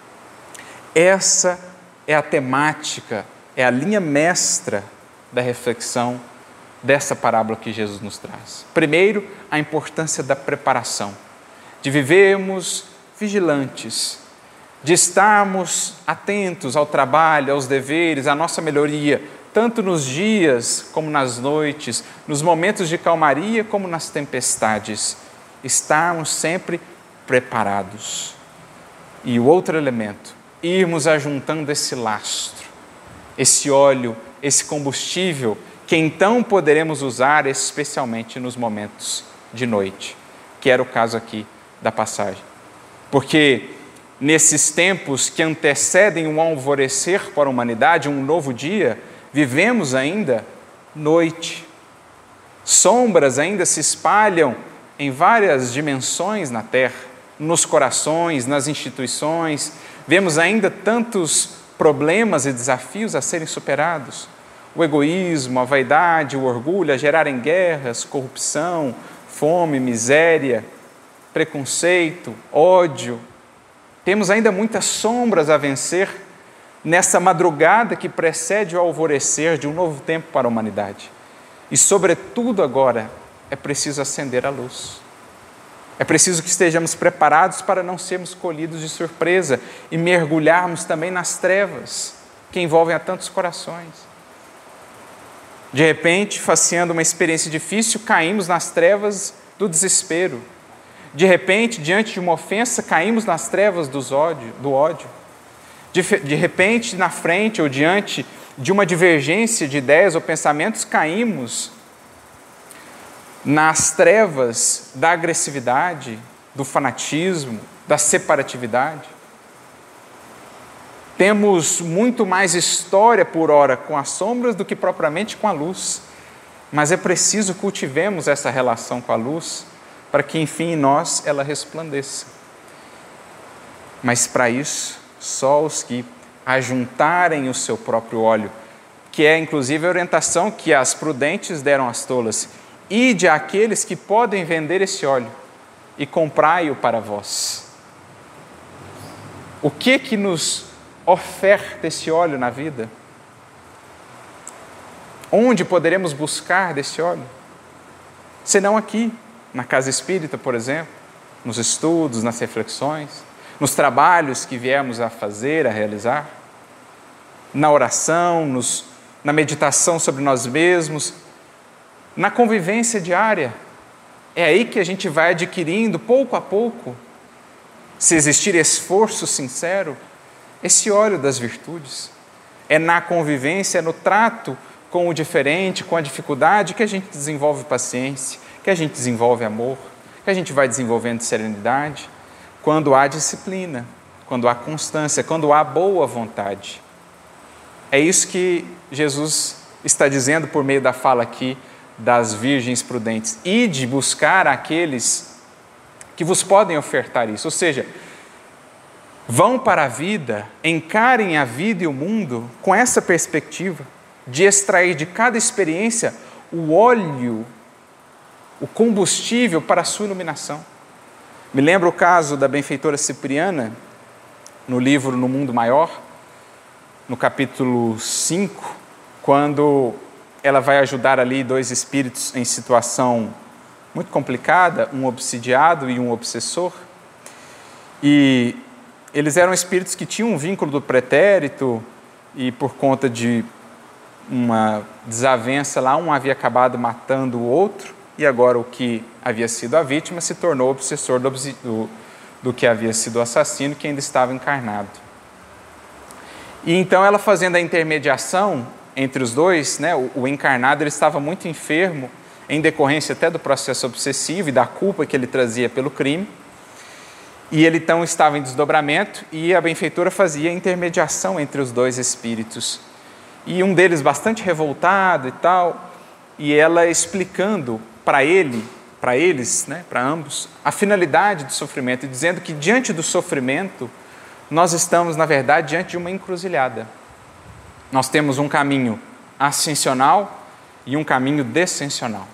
Essa é a temática, é a linha mestra da reflexão dessa parábola que Jesus nos traz. Primeiro, a importância da preparação, de vivermos vigilantes, de estarmos atentos ao trabalho, aos deveres, à nossa melhoria, tanto nos dias como nas noites, nos momentos de calmaria como nas tempestades, estarmos sempre preparados. E o outro elemento, irmos ajuntando esse lastro, esse óleo, esse combustível, que então poderemos usar especialmente nos momentos de noite, que era o caso aqui da passagem. Porque nesses tempos que antecedem um alvorecer para a humanidade, um novo dia, vivemos ainda noite. Sombras ainda se espalham em várias dimensões na Terra, nos corações, nas instituições. Vemos ainda tantos problemas e desafios a serem superados. O egoísmo, a vaidade, o orgulho a gerarem guerras, corrupção, fome, miséria, preconceito, ódio. Temos ainda muitas sombras a vencer nessa madrugada que precede o alvorecer de um novo tempo para a humanidade. E, sobretudo agora, é preciso acender a luz. É preciso que estejamos preparados para não sermos colhidos de surpresa e mergulharmos também nas trevas que envolvem a tantos corações. De repente, faceando uma experiência difícil, caímos nas trevas do desespero. De repente, diante de uma ofensa, caímos nas trevas do ódio. De repente, na frente ou diante de uma divergência de ideias ou pensamentos, caímos nas trevas da agressividade, do fanatismo, da separatividade. Temos muito mais história por hora com as sombras do que propriamente com a luz, mas é preciso cultivemos essa relação com a luz para que, enfim, em nós ela resplandeça. Mas para isso, só os que ajuntarem o seu próprio óleo, que é inclusive a orientação que as prudentes deram às tolas, ide àqueles que podem vender esse óleo e comprai-o para vós. O que nos oferta esse óleo na vida? Onde poderemos buscar desse óleo? Senão aqui, na casa espírita, por exemplo, nos estudos, nas reflexões, nos trabalhos que viemos a fazer, a realizar, na oração, na meditação sobre nós mesmos, na convivência diária. É aí que a gente vai adquirindo, pouco a pouco, se existir esforço sincero, esse óleo das virtudes. É na convivência, é no trato com o diferente, com a dificuldade, que a gente desenvolve paciência, que a gente desenvolve amor, que a gente vai desenvolvendo serenidade, quando há disciplina, quando há constância, quando há boa vontade. É isso que Jesus está dizendo por meio da fala aqui das virgens prudentes. Ide buscar aqueles que vos podem ofertar isso, ou seja, vão para a vida, encarem a vida e o mundo com essa perspectiva de extrair de cada experiência o óleo, o combustível para a sua iluminação. Me lembro o caso da benfeitora Cipriana, no livro No Mundo Maior, no capítulo 5, quando ela vai ajudar ali dois espíritos em situação muito complicada, um obsidiado e um obsessor. E eles eram espíritos que tinham um vínculo do pretérito e por conta de uma desavença lá, um havia acabado matando o outro e agora o que havia sido a vítima se tornou obsessor do que havia sido o assassino, que ainda estava encarnado. E então ela, fazendo a intermediação entre os dois, né, o encarnado ele estava muito enfermo, em decorrência até do processo obsessivo e da culpa que ele trazia pelo crime, e ele então estava em desdobramento, e a benfeitora fazia a intermediação entre os dois espíritos. E um deles bastante revoltado e tal, e ela explicando para ele para eles, né, para ambos, a finalidade do sofrimento, dizendo que diante do sofrimento, nós estamos, na verdade, diante de uma encruzilhada. Nós temos um caminho ascensional e um caminho descensional.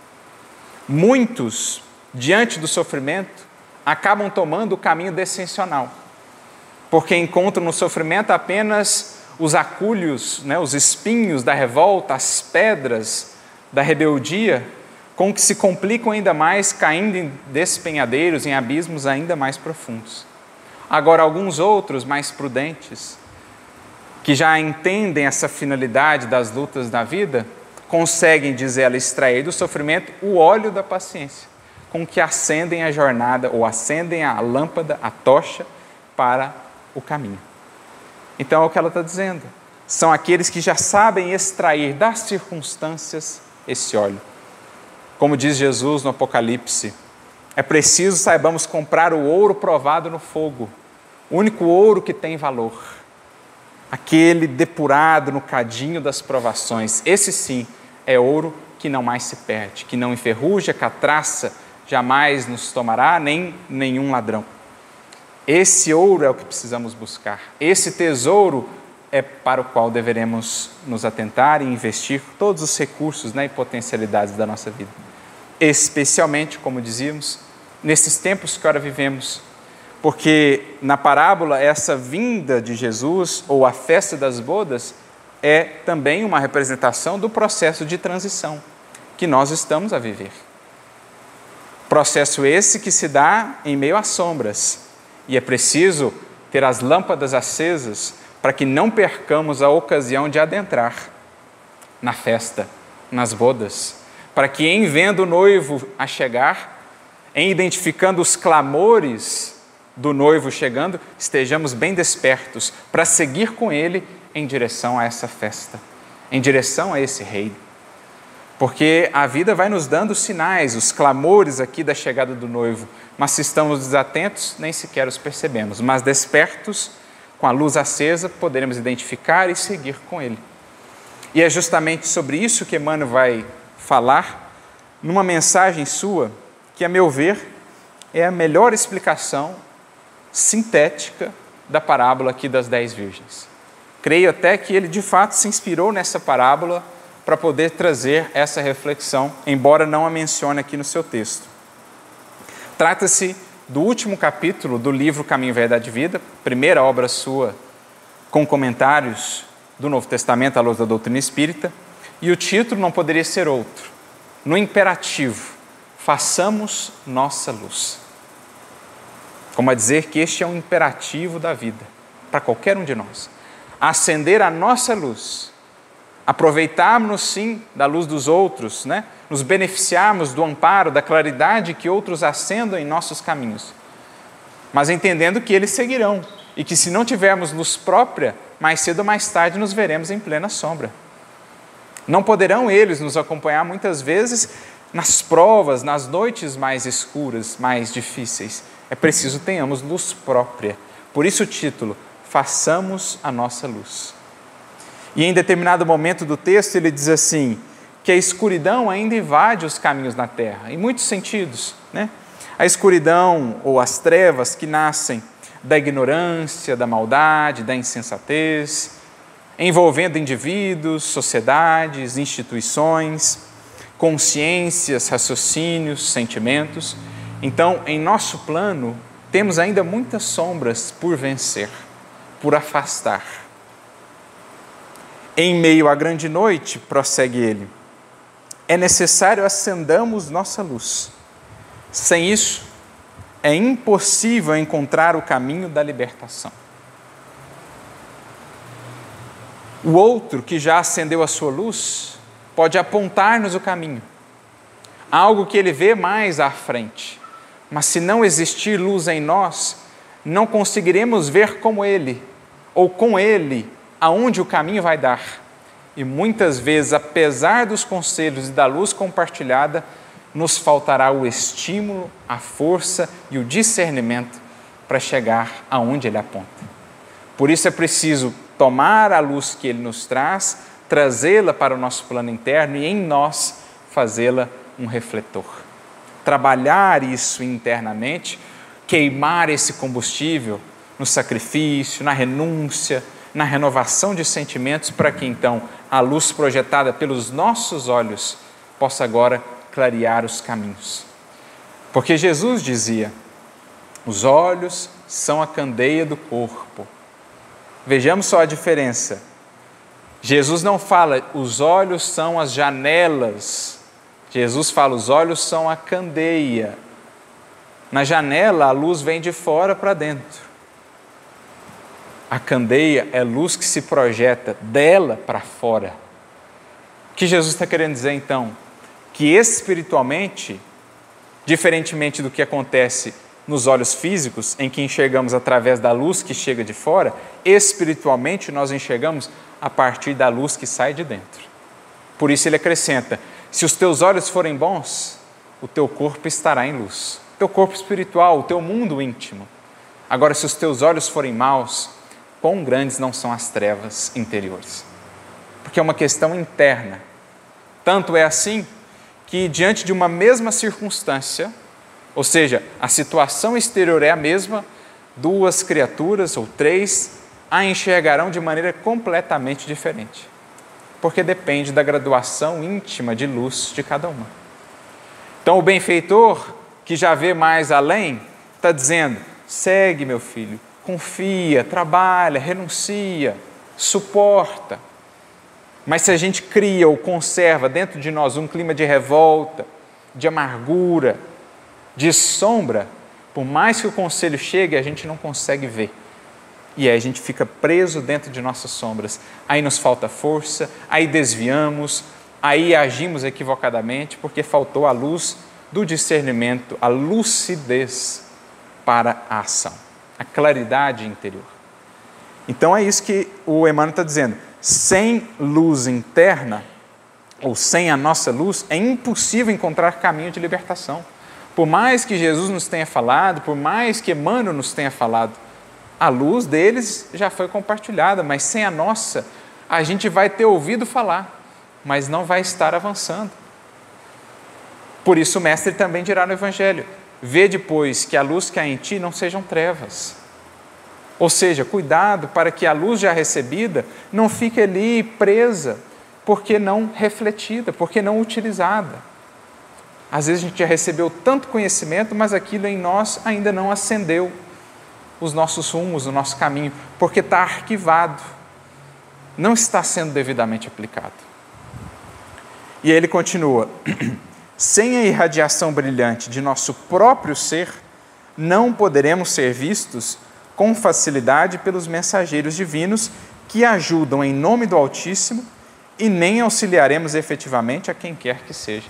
Muitos, diante do sofrimento, acabam tomando o caminho descensional, porque encontram no sofrimento apenas os acúlios, né, os espinhos da revolta, as pedras da rebeldia, com que se complicam ainda mais, caindo em despenhadeiros, em abismos ainda mais profundos. Agora, alguns outros mais prudentes, que já entendem essa finalidade das lutas da vida, conseguem, diz ela, extrair do sofrimento o óleo da paciência, com que acendem a jornada, ou acendem a lâmpada, a tocha, para o caminho. Então é o que ela está dizendo. São aqueles que já sabem extrair das circunstâncias esse óleo. Como diz Jesus no Apocalipse, é preciso, saibamos, comprar o ouro provado no fogo, o único ouro que tem valor, aquele depurado no cadinho das provações. Esse sim é ouro que não mais se perde, que não enferruja, que a traça jamais nos tomará, nem nenhum ladrão. Esse ouro é o que precisamos buscar. Esse tesouro é para o qual deveremos nos atentar e investir todos os recursos, né, e potencialidades da nossa vida. Especialmente, como dizíamos, nesses tempos que ora vivemos, porque na parábola essa vinda de Jesus, ou a festa das bodas, é também uma representação do processo de transição que nós estamos a viver. Processo esse que se dá em meio às sombras, e é preciso ter as lâmpadas acesas para que não percamos a ocasião de adentrar na festa, nas bodas, para que em vendo o noivo a chegar, em identificando os clamores do noivo chegando, estejamos bem despertos para seguir com ele em direção a essa festa, em direção a esse rei. Porque a vida vai nos dando sinais, os clamores aqui da chegada do noivo, mas se estamos desatentos, nem sequer os percebemos, mas despertos, com a luz acesa, poderemos identificar e seguir com ele. E é justamente sobre isso que Emmanuel vai falar numa mensagem sua, que, a meu ver, é a melhor explicação sintética da parábola aqui das 10 virgens. Creio até que ele, de fato, se inspirou nessa parábola para poder trazer essa reflexão, embora não a mencione aqui no seu texto. Trata-se do último capítulo do livro Caminho, Verdade e Vida, primeira obra sua com comentários do Novo Testamento à luz da doutrina espírita, e o título não poderia ser outro, no imperativo: façamos nossa luz. Como a dizer que este é um imperativo da vida, para qualquer um de nós. Acender a nossa luz, aproveitarmos sim da luz dos outros, né? Nos beneficiarmos do amparo, da claridade que outros acendam em nossos caminhos, mas entendendo que eles seguirão e que, se não tivermos luz própria, mais cedo ou mais tarde nos veremos em plena sombra. Não poderão eles nos acompanhar muitas vezes nas provas, nas noites mais escuras, mais difíceis. É preciso tenhamos luz própria. Por isso o título: façamos a nossa luz. E em determinado momento do texto ele diz assim, que a escuridão ainda invade os caminhos na terra, em muitos sentidos, né? A escuridão ou as trevas que nascem da ignorância, da maldade, da insensatez, envolvendo indivíduos, sociedades, instituições, consciências, raciocínios, sentimentos. Então, em nosso plano, temos ainda muitas sombras por vencer, por afastar. Em meio à grande noite, prossegue ele, é necessário acendamos nossa luz. Sem isso, é impossível encontrar o caminho da libertação. O outro que já acendeu a sua luz pode apontar-nos o caminho, algo que ele vê mais à frente. Mas se não existir luz em nós, não conseguiremos ver como ele, ou com ele, aonde o caminho vai dar. E muitas vezes, apesar dos conselhos e da luz compartilhada, nos faltará o estímulo, a força e o discernimento para chegar aonde ele aponta. Por isso é preciso tomar a luz que ele nos traz, trazê-la para o nosso plano interno e em nós fazê-la um refletor. trabalhar isso internamente, queimar esse combustível no sacrifício, na renúncia, na renovação de sentimentos, para que então a luz projetada pelos nossos olhos possa agora clarear os caminhos. Porque Jesus dizia: os olhos são a candeia do corpo. Vejamos só a diferença. Jesus não fala, os olhos são as janelas. Jesus fala, os olhos são a candeia. Na janela, a luz vem de fora para dentro. A candeia é luz que se projeta dela para fora. O que Jesus está querendo dizer, então? Que espiritualmente, diferentemente do que acontece nos olhos físicos, em que enxergamos através da luz que chega de fora, espiritualmente nós enxergamos a partir da luz que sai de dentro. Por isso ele acrescenta, se os teus olhos forem bons, o teu corpo estará em luz. O teu corpo espiritual, o teu mundo íntimo. Agora, se os teus olhos forem maus, quão grandes não são as trevas interiores. Porque é uma questão interna. Tanto é assim que diante de uma mesma circunstância, ou seja, a situação exterior é a mesma, duas criaturas ou três a enxergarão de maneira completamente diferente. Porque depende da graduação íntima de luz de cada uma. Então o benfeitor, que já vê mais além, está dizendo, segue meu filho, confia, trabalha, renuncia, suporta. Mas se a gente cria ou conserva dentro de nós um clima de revolta, de amargura, de sombra, por mais que o conselho chegue, a gente não consegue ver. E aí a gente fica preso dentro de nossas sombras. Aí nos falta força, aí desviamos, aí agimos equivocadamente, porque faltou a luz do discernimento, a lucidez para a ação, a claridade interior. Então é isso que o Emmanuel está dizendo. Sem luz interna, ou sem a nossa luz, é impossível encontrar caminho de libertação. Por mais que Jesus nos tenha falado, por mais que Emmanuel nos tenha falado, a luz deles já foi compartilhada, mas sem a nossa, a gente vai ter ouvido falar, mas não vai estar avançando. Por isso o Mestre também dirá no Evangelho, vê depois que a luz que há em ti não sejam trevas. Ou seja, cuidado para que a luz já recebida não fique ali presa, porque não refletida, porque não utilizada. Às vezes a gente já recebeu tanto conhecimento, mas aquilo em nós ainda não acendeu os nossos rumos, o nosso caminho, porque está arquivado, não está sendo devidamente aplicado. E aí ele continua, sem a irradiação brilhante de nosso próprio ser, não poderemos ser vistos com facilidade pelos mensageiros divinos que ajudam em nome do Altíssimo e nem auxiliaremos efetivamente a quem quer que seja.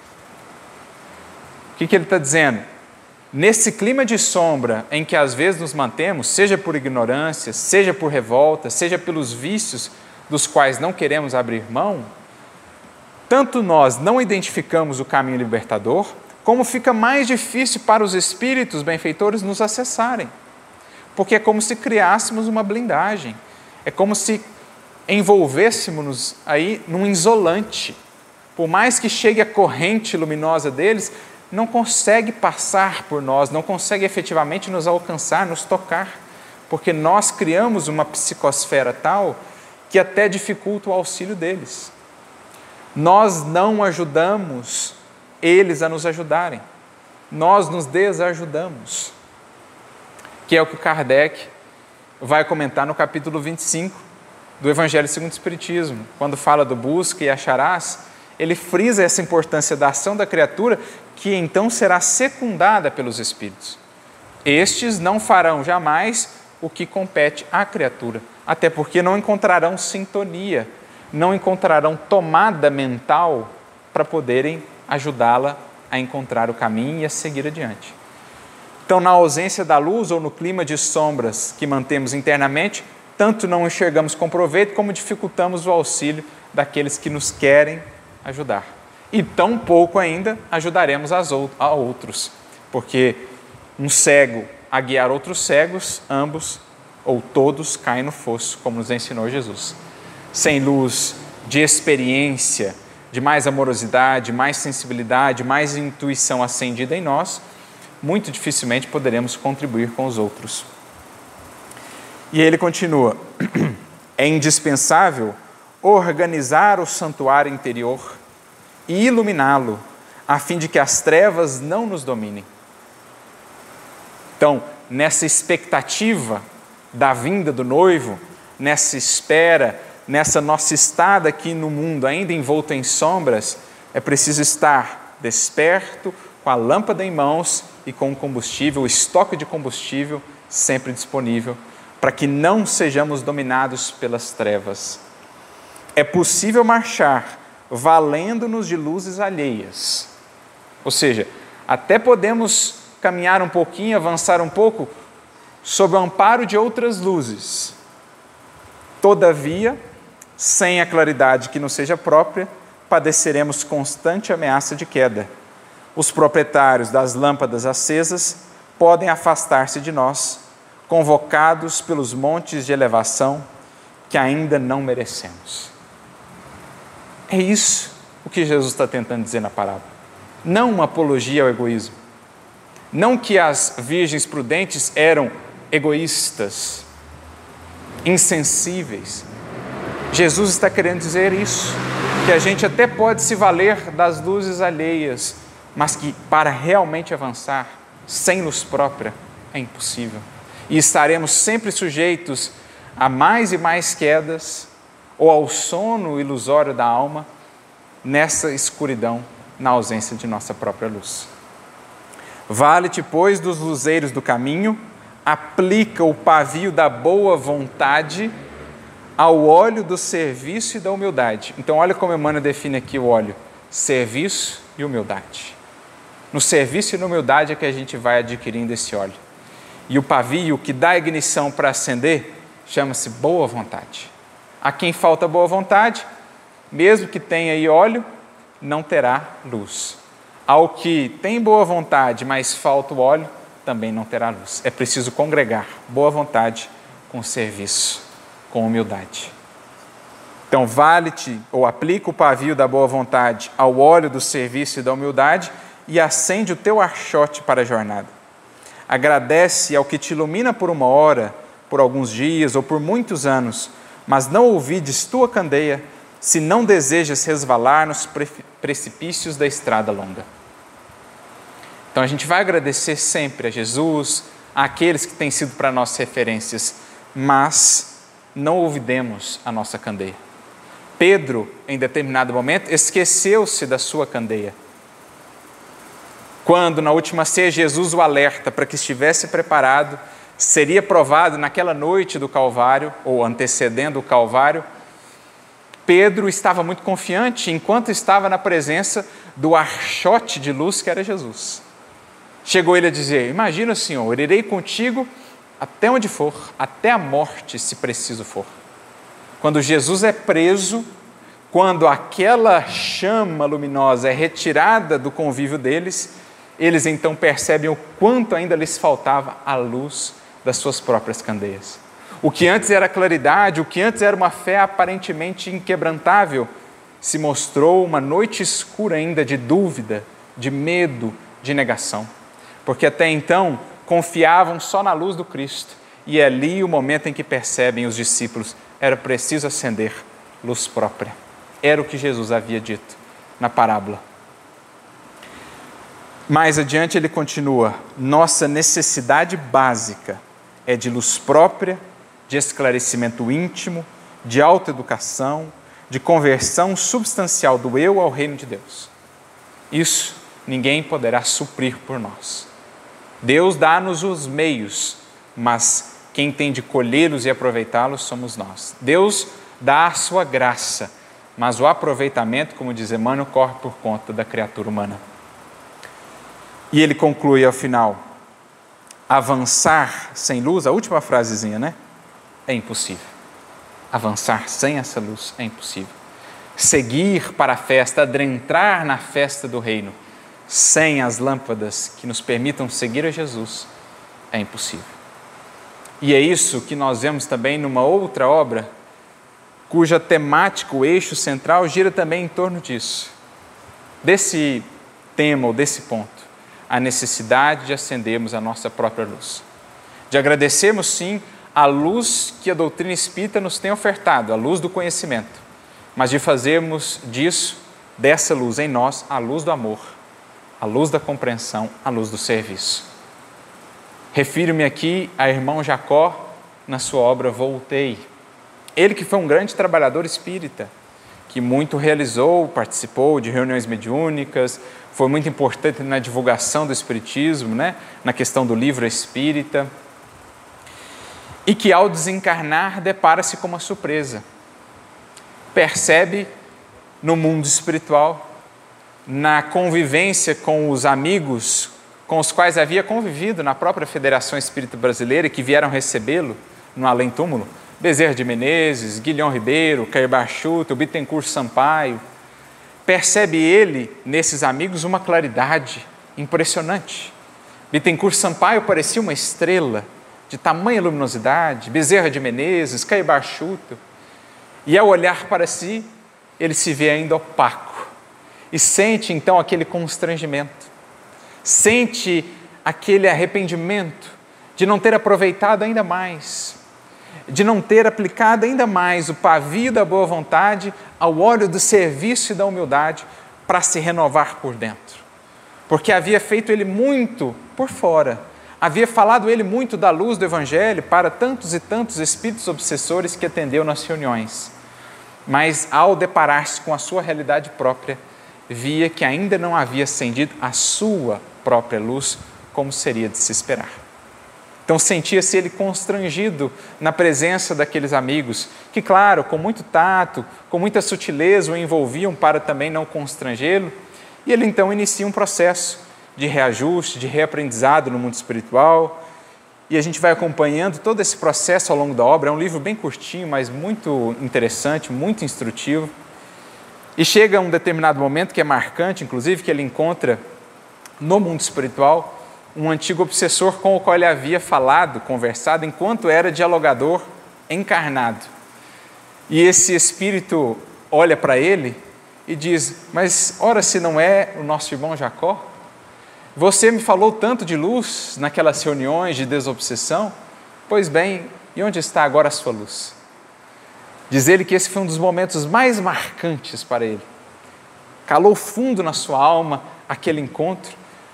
O que ele está dizendo? Nesse clima de sombra em que às vezes nos mantemos, seja por ignorância, seja por revolta, seja pelos vícios dos quais não queremos abrir mão, tanto nós não identificamos o caminho libertador, como fica mais difícil para os espíritos benfeitores nos acessarem. Porque é como se criássemos uma blindagem, é como se envolvêssemos aí num isolante. Por mais que chegue a corrente luminosa deles, não consegue passar por nós, não consegue efetivamente nos alcançar, nos tocar, porque nós criamos uma psicosfera tal que até dificulta o auxílio deles. Nós não ajudamos eles a nos ajudarem, nós nos desajudamos, que é o que Kardec vai comentar no capítulo 25 do Evangelho segundo o Espiritismo, quando fala do busca e acharás, ele frisa essa importância da ação da criatura, que então será secundada pelos Espíritos. Estes não farão jamais o que compete à criatura, até porque não encontrarão sintonia, não encontrarão tomada mental para poderem ajudá-la a encontrar o caminho e a seguir adiante. Então, na ausência da luz ou no clima de sombras que mantemos internamente, tanto não enxergamos com proveito, como dificultamos o auxílio daqueles que nos querem ajudar. E tão pouco ainda ajudaremos a outros, porque um cego a guiar outros cegos, ambos ou todos caem no fosso, como nos ensinou Jesus. Sem luz de experiência, de mais amorosidade, mais sensibilidade, mais intuição acendida em nós, muito dificilmente poderemos contribuir com os outros. E ele continua: é indispensável organizar o santuário interior e iluminá-lo, a fim de que as trevas não nos dominem. Então, nessa expectativa da vinda do noivo, nessa espera, nessa nossa estada aqui no mundo ainda envolto em sombras, é preciso estar desperto, com a lâmpada em mãos e com o combustível, o estoque de combustível sempre disponível, para que não sejamos dominados pelas trevas. É possível marchar valendo-nos de luzes alheias, ou seja, até podemos caminhar um pouquinho, avançar um pouco, sob o amparo de outras luzes. Todavia, sem a claridade que nos seja própria, padeceremos constante ameaça de queda. Os proprietários das lâmpadas acesas podem afastar-se de nós, convocados pelos montes de elevação que ainda não merecemos. É isso o que Jesus está tentando dizer na parábola. Não uma apologia ao egoísmo. Não que as virgens prudentes eram egoístas, insensíveis. Jesus está querendo dizer isso, que a gente até pode se valer das luzes alheias, mas que para realmente avançar, sem luz própria, é impossível. E estaremos sempre sujeitos a mais e mais quedas, ou ao sono ilusório da alma, nessa escuridão, na ausência de nossa própria luz. Vale-te, pois, dos luzeiros do caminho, aplica o pavio da boa vontade ao óleo do serviço e da humildade. Então, olha como Emmanuel define aqui o óleo: serviço e humildade. No serviço e na humildade é que a gente vai adquirindo esse óleo. E o pavio que dá ignição para acender chama-se boa vontade. A quem falta boa vontade, mesmo que tenha aí óleo, não terá luz. Ao que tem boa vontade, mas falta o óleo, também não terá luz. É preciso congregar boa vontade com serviço, com humildade. Então, vale-te ou aplica o pavio da boa vontade ao óleo do serviço e da humildade e acende o teu archote para a jornada. Agradece ao que te ilumina por uma hora, por alguns dias ou por muitos anos, mas não ouvides tua candeia, se não desejas resvalar nos precipícios da estrada longa. Então a gente vai agradecer sempre a Jesus, àqueles que têm sido para nós referências, mas não olvidemos a nossa candeia. Pedro, em determinado momento, esqueceu-se da sua candeia. Quando, na última ceia, Jesus o alerta para que estivesse preparado, seria provado naquela noite do Calvário, ou antecedendo o Calvário, Pedro estava muito confiante enquanto estava na presença do archote de luz que era Jesus. Chegou ele a dizer: imagina, Senhor, irei contigo até onde for, até a morte, se preciso for. Quando Jesus é preso, quando aquela chama luminosa é retirada do convívio deles, eles então percebem o quanto ainda lhes faltava a luz das suas próprias candeias. O que antes era claridade, o que antes era uma fé aparentemente inquebrantável, se mostrou uma noite escura ainda de dúvida, de medo, de negação. Porque até então confiavam só na luz do Cristo. E é ali o momento em que percebem os discípulos: era preciso acender luz própria. Era o que Jesus havia dito na parábola. Mais adiante ele continua: nossa necessidade básica é de luz própria, de esclarecimento íntimo, de autoeducação, de conversão substancial do eu ao reino de Deus. Isso ninguém poderá suprir por nós. Deus dá-nos os meios, mas quem tem de colhê-los e aproveitá-los somos nós. Deus dá a sua graça, mas o aproveitamento, como diz Emmanuel, corre por conta da criatura humana. E ele conclui ao final: avançar sem luz, a última frasezinha, né? É impossível. Avançar sem essa luz é impossível. Seguir para a festa, adentrar na festa do reino, sem as lâmpadas que nos permitam seguir a Jesus, é impossível. E é isso que nós vemos também numa outra obra cuja temática, o eixo central, gira também em torno disso, desse tema ou desse ponto, a necessidade de acendermos a nossa própria luz, de agradecermos sim a luz que a doutrina espírita nos tem ofertado, a luz do conhecimento, mas de fazermos dessa luz em nós, a luz do amor, a luz da compreensão, a luz do serviço. Refiro-me aqui a irmão Jacó na sua obra Voltei. Ele que foi um grande trabalhador espírita, que muito realizou, participou de reuniões mediúnicas, foi muito importante na divulgação do espiritismo, na questão do livro espírita, e que ao desencarnar depara-se com uma surpresa. Percebe no mundo espiritual, na convivência com os amigos com os quais havia convivido na própria Federação Espírita Brasileira e que vieram recebê-lo no além-túmulo, Bezerra de Menezes, Guilhom Ribeiro, Cair Bachuto, Bittencourt Sampaio, percebe ele, nesses amigos, uma claridade impressionante. Bittencourt Sampaio parecia uma estrela de tamanha luminosidade, Bezerra de Menezes, Cair Bachuto, e ao olhar para si, ele se vê ainda opaco e sente então aquele constrangimento, sente aquele arrependimento de não ter aproveitado ainda mais, de não ter aplicado ainda mais o pavio da boa vontade ao óleo do serviço e da humildade para se renovar por dentro. Porque havia feito ele muito por fora, havia falado ele muito da luz do Evangelho para tantos e tantos espíritos obsessores que atendeu nas reuniões. Mas ao deparar-se com a sua realidade própria, via que ainda não havia acendido a sua própria luz, como seria de se esperar. Então sentia-se ele constrangido na presença daqueles amigos, que claro, com muito tato, com muita sutileza o envolviam para também não constrangê-lo, e ele então inicia um processo de reajuste, de reaprendizado no mundo espiritual, e a gente vai acompanhando todo esse processo ao longo da obra. É um livro bem curtinho, mas muito interessante, muito instrutivo, e chega um determinado momento que é marcante, inclusive, que ele encontra no mundo espiritual um antigo obsessor com o qual ele havia falado, conversado, enquanto era dialogador encarnado. E esse espírito olha para ele e diz: mas ora, se não é o nosso irmão Jacó? Você me falou tanto de luz naquelas reuniões de desobsessão, pois bem, e onde está agora a sua luz? Diz ele que esse foi um dos momentos mais marcantes para ele. Calou fundo na sua alma aquele encontro,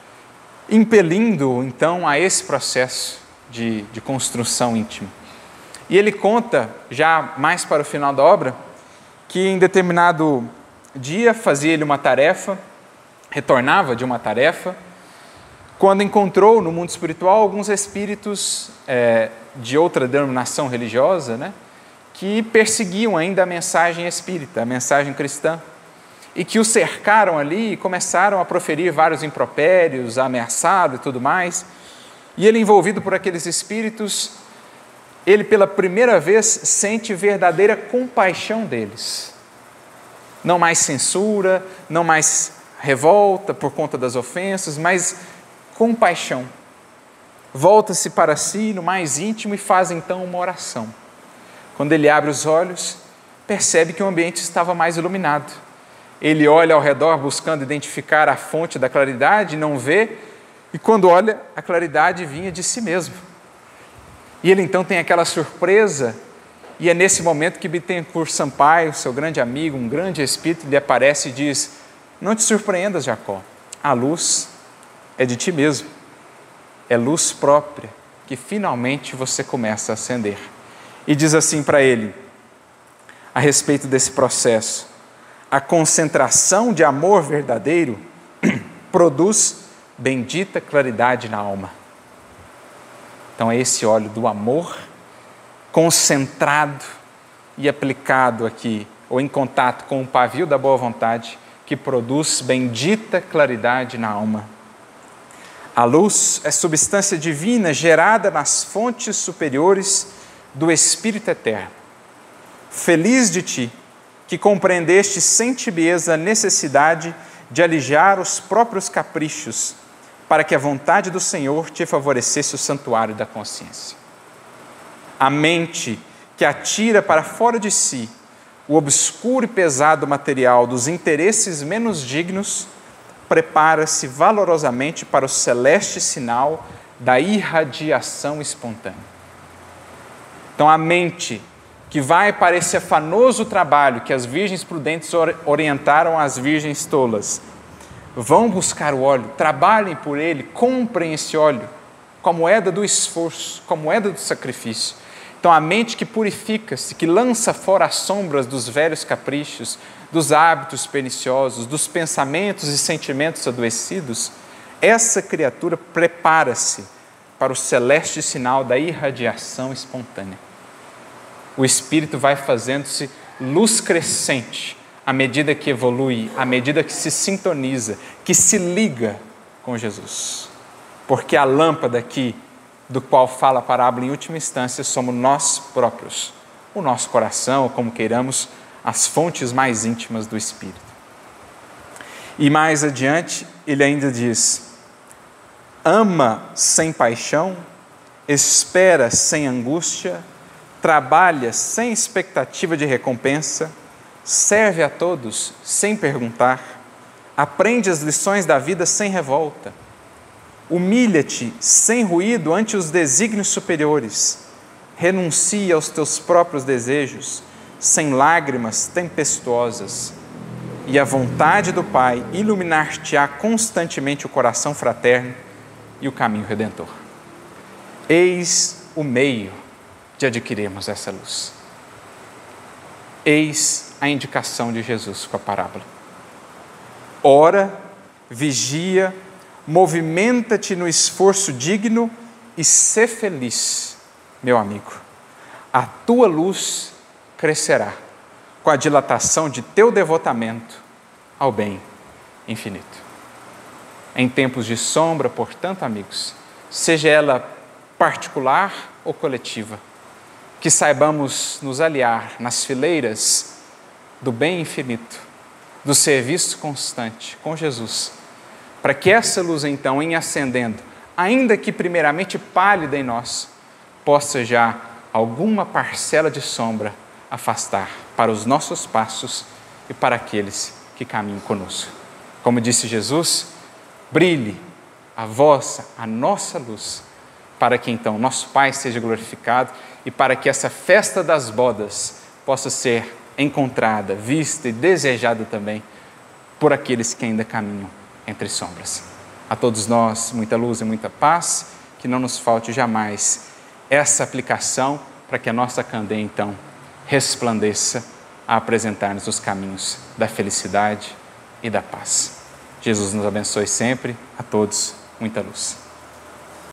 impelindo então a esse processo de construção íntima. E ele conta, já mais para o final da obra, que em determinado dia fazia ele uma tarefa, retornava de uma tarefa, quando encontrou no mundo espiritual alguns espíritos de outra denominação religiosa, que perseguiam ainda a mensagem espírita, a mensagem cristã, e que o cercaram ali e começaram a proferir vários impropérios, a ameaçá-lo e tudo mais. E ele, envolvido por aqueles espíritos, ele pela primeira vez sente verdadeira compaixão deles. Não mais censura, não mais revolta por conta das ofensas, mas compaixão. Volta-se para si no mais íntimo e faz então uma oração. Quando ele abre os olhos, percebe que o ambiente estava mais iluminado. Ele olha ao redor buscando identificar a fonte da claridade, não vê, e quando olha, a claridade vinha de si mesmo. E ele então tem aquela surpresa, e é nesse momento que Bittencourt Sampaio, seu grande amigo, um grande espírito, lhe aparece e diz: não te surpreendas, Jacó, a luz é de ti mesmo, é luz própria, que finalmente você começa a acender. E diz assim para ele, a respeito desse processo: a concentração de amor verdadeiro produz bendita claridade na alma. Então é esse óleo do amor concentrado e aplicado aqui, ou em contato com o pavio da boa vontade, que produz bendita claridade na alma. A luz é substância divina gerada nas fontes superiores do Espírito Eterno. Feliz de ti, que compreendeste sem tibieza a necessidade de alijar os próprios caprichos, para que a vontade do Senhor te favorecesse o santuário da consciência. A mente que atira para fora de si o obscuro e pesado material dos interesses menos dignos, prepara-se valorosamente para o celeste sinal da irradiação espontânea. Então, a mente que vai para esse afanoso trabalho que as virgens prudentes orientaram às virgens tolas, vão buscar o óleo, trabalhem por ele, comprem esse óleo, com a moeda do esforço, com a moeda do sacrifício. Então, a mente que purifica-se, que lança fora as sombras dos velhos caprichos, dos hábitos perniciosos, dos pensamentos e sentimentos adoecidos, essa criatura prepara-se para o celeste sinal da irradiação espontânea. O Espírito vai fazendo-se luz crescente à medida que evolui, à medida que se sintoniza, que se liga com Jesus. Porque a lâmpada aqui, do qual fala a parábola em última instância, somos nós próprios, o nosso coração, ou como queiramos, as fontes mais íntimas do Espírito. E mais adiante, ele ainda diz: ama sem paixão, espera sem angústia, trabalha sem expectativa de recompensa, serve a todos sem perguntar, aprende as lições da vida sem revolta, humilha-te sem ruído ante os desígnios superiores, renuncia aos teus próprios desejos, sem lágrimas tempestuosas, e a vontade do Pai iluminar-te-á constantemente o coração fraterno e o caminho redentor. Eis o meio de adquirirmos essa luz. Eis a indicação de Jesus com a parábola. Ora, vigia, movimenta-te no esforço digno e sê feliz, meu amigo. A tua luz crescerá com a dilatação de teu devotamento ao bem infinito. Em tempos de sombra, portanto, amigos, seja ela particular ou coletiva, que saibamos nos aliar nas fileiras do bem infinito, do serviço constante com Jesus, para que essa luz, então, em acendendo, ainda que primeiramente pálida em nós, possa já alguma parcela de sombra afastar para os nossos passos e para aqueles que caminham conosco. Como disse Jesus, brilhe a nossa luz, para que então nosso Pai seja glorificado e para que essa festa das bodas possa ser encontrada, vista e desejada também por aqueles que ainda caminham entre sombras. A todos nós, muita luz e muita paz, que não nos falte jamais essa aplicação para que a nossa candeia, então, resplandeça a apresentar-nos os caminhos da felicidade e da paz. Jesus nos abençoe sempre, a todos, muita luz.